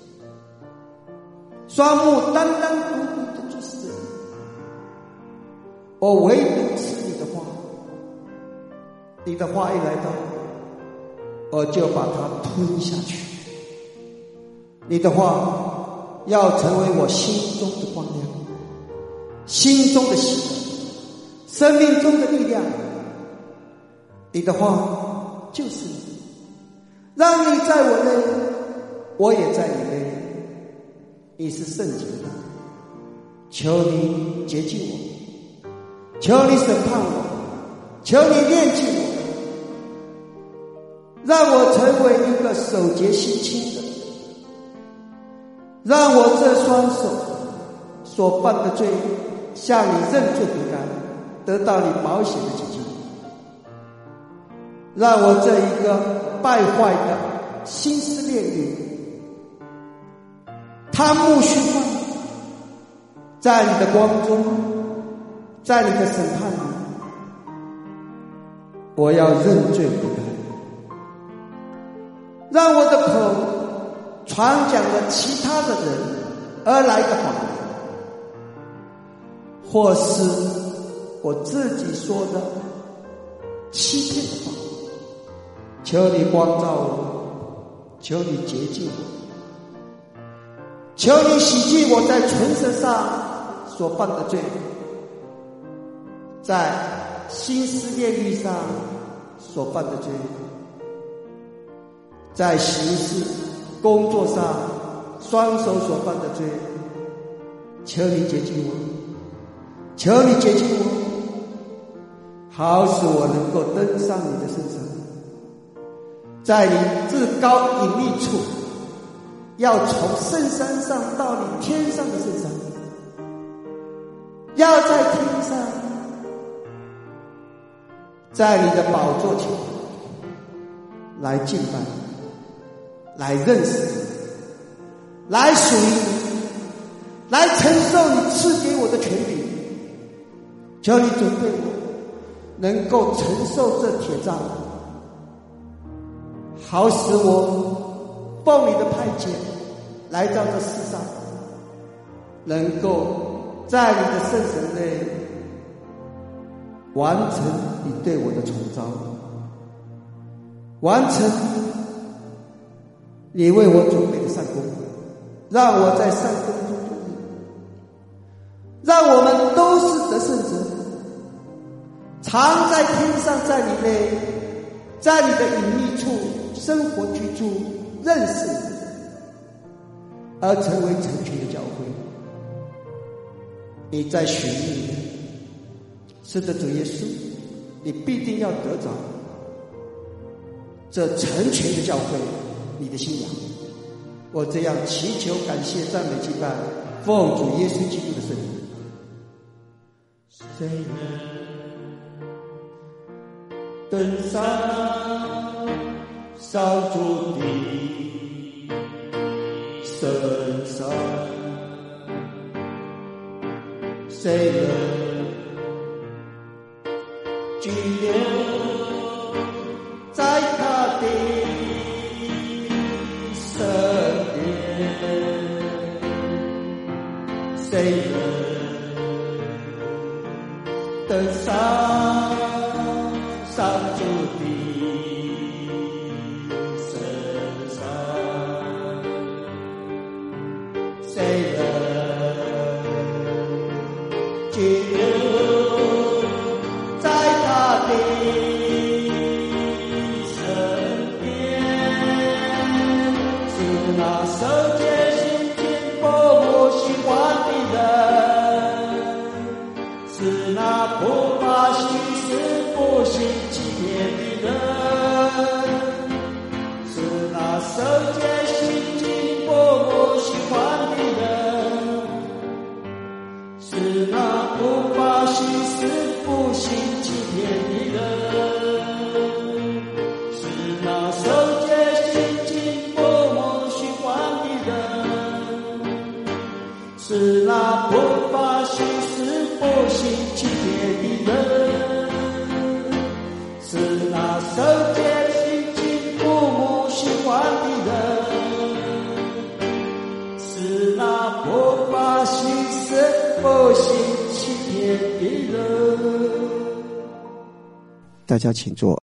双目单单独独的注视着你，我唯独吃你的话，你的话一来到，我就把它吞下去。你的话要成为我心中的光亮，心中的喜乐，生命中的力量。你的话就是你，让你在我内，我也在你内。你是圣洁的，求你洁净我，求你审判我，求你炼净我，让我成为一个守洁心清的，让我这双手所犯的罪向你认罪悔改，得到你宝血的洁净，让我这一个败坏的心思恋欲贪慕虚幻，在你的光中，在你的审判里，我要认罪悔改，让我的口传讲了其他的人而来的谎言，或是我自己说的欺骗的话，求你光照我，求你洁净我，求你洗净我在唇舌上所犯的罪，在心思恋欲上所犯的罪，在行事工作上双手所犯的罪，求你洁净我，求你洁净我，好使我能够登上你的身上，在你至高隐秘处，要从圣山上到你天上的圣山，要在天上在你的宝座前来敬拜，来认识你，来属于你，来承受你赐给我的权柄。求你准备我能够承受这铁杖，好使我奉你的派遣来到这世上，能够在你的圣神内完成你对我的崇召，完成你为我准备的善功，让我在善功中度日，让我们都是得胜者，常在天上，在你内，在你的隐秘处生活居住，认识你，而成为成群的教会。你在寻觅，是的，主耶稣，你必定要得着这成群的教会，你的信仰。我这样祈求、感谢、赞美、敬拜，奉主耶稣基督的圣名。谁能登上上主的圣山？谁能居留在他的身边？谁能登上上主的圣山？谁能居留在他的身边？是那守戒心经过我喜欢的人，是那不把虚实不行欺骗的人，是那守戒心经过我喜欢的人，是那不把虚实不行欺骗的人，是那守戒心经过我喜欢的人，是那不把虚实不行欺骗的人，是那守戒心经过我喜欢的人，是那不把虚实不行欺骗的人。大家请坐。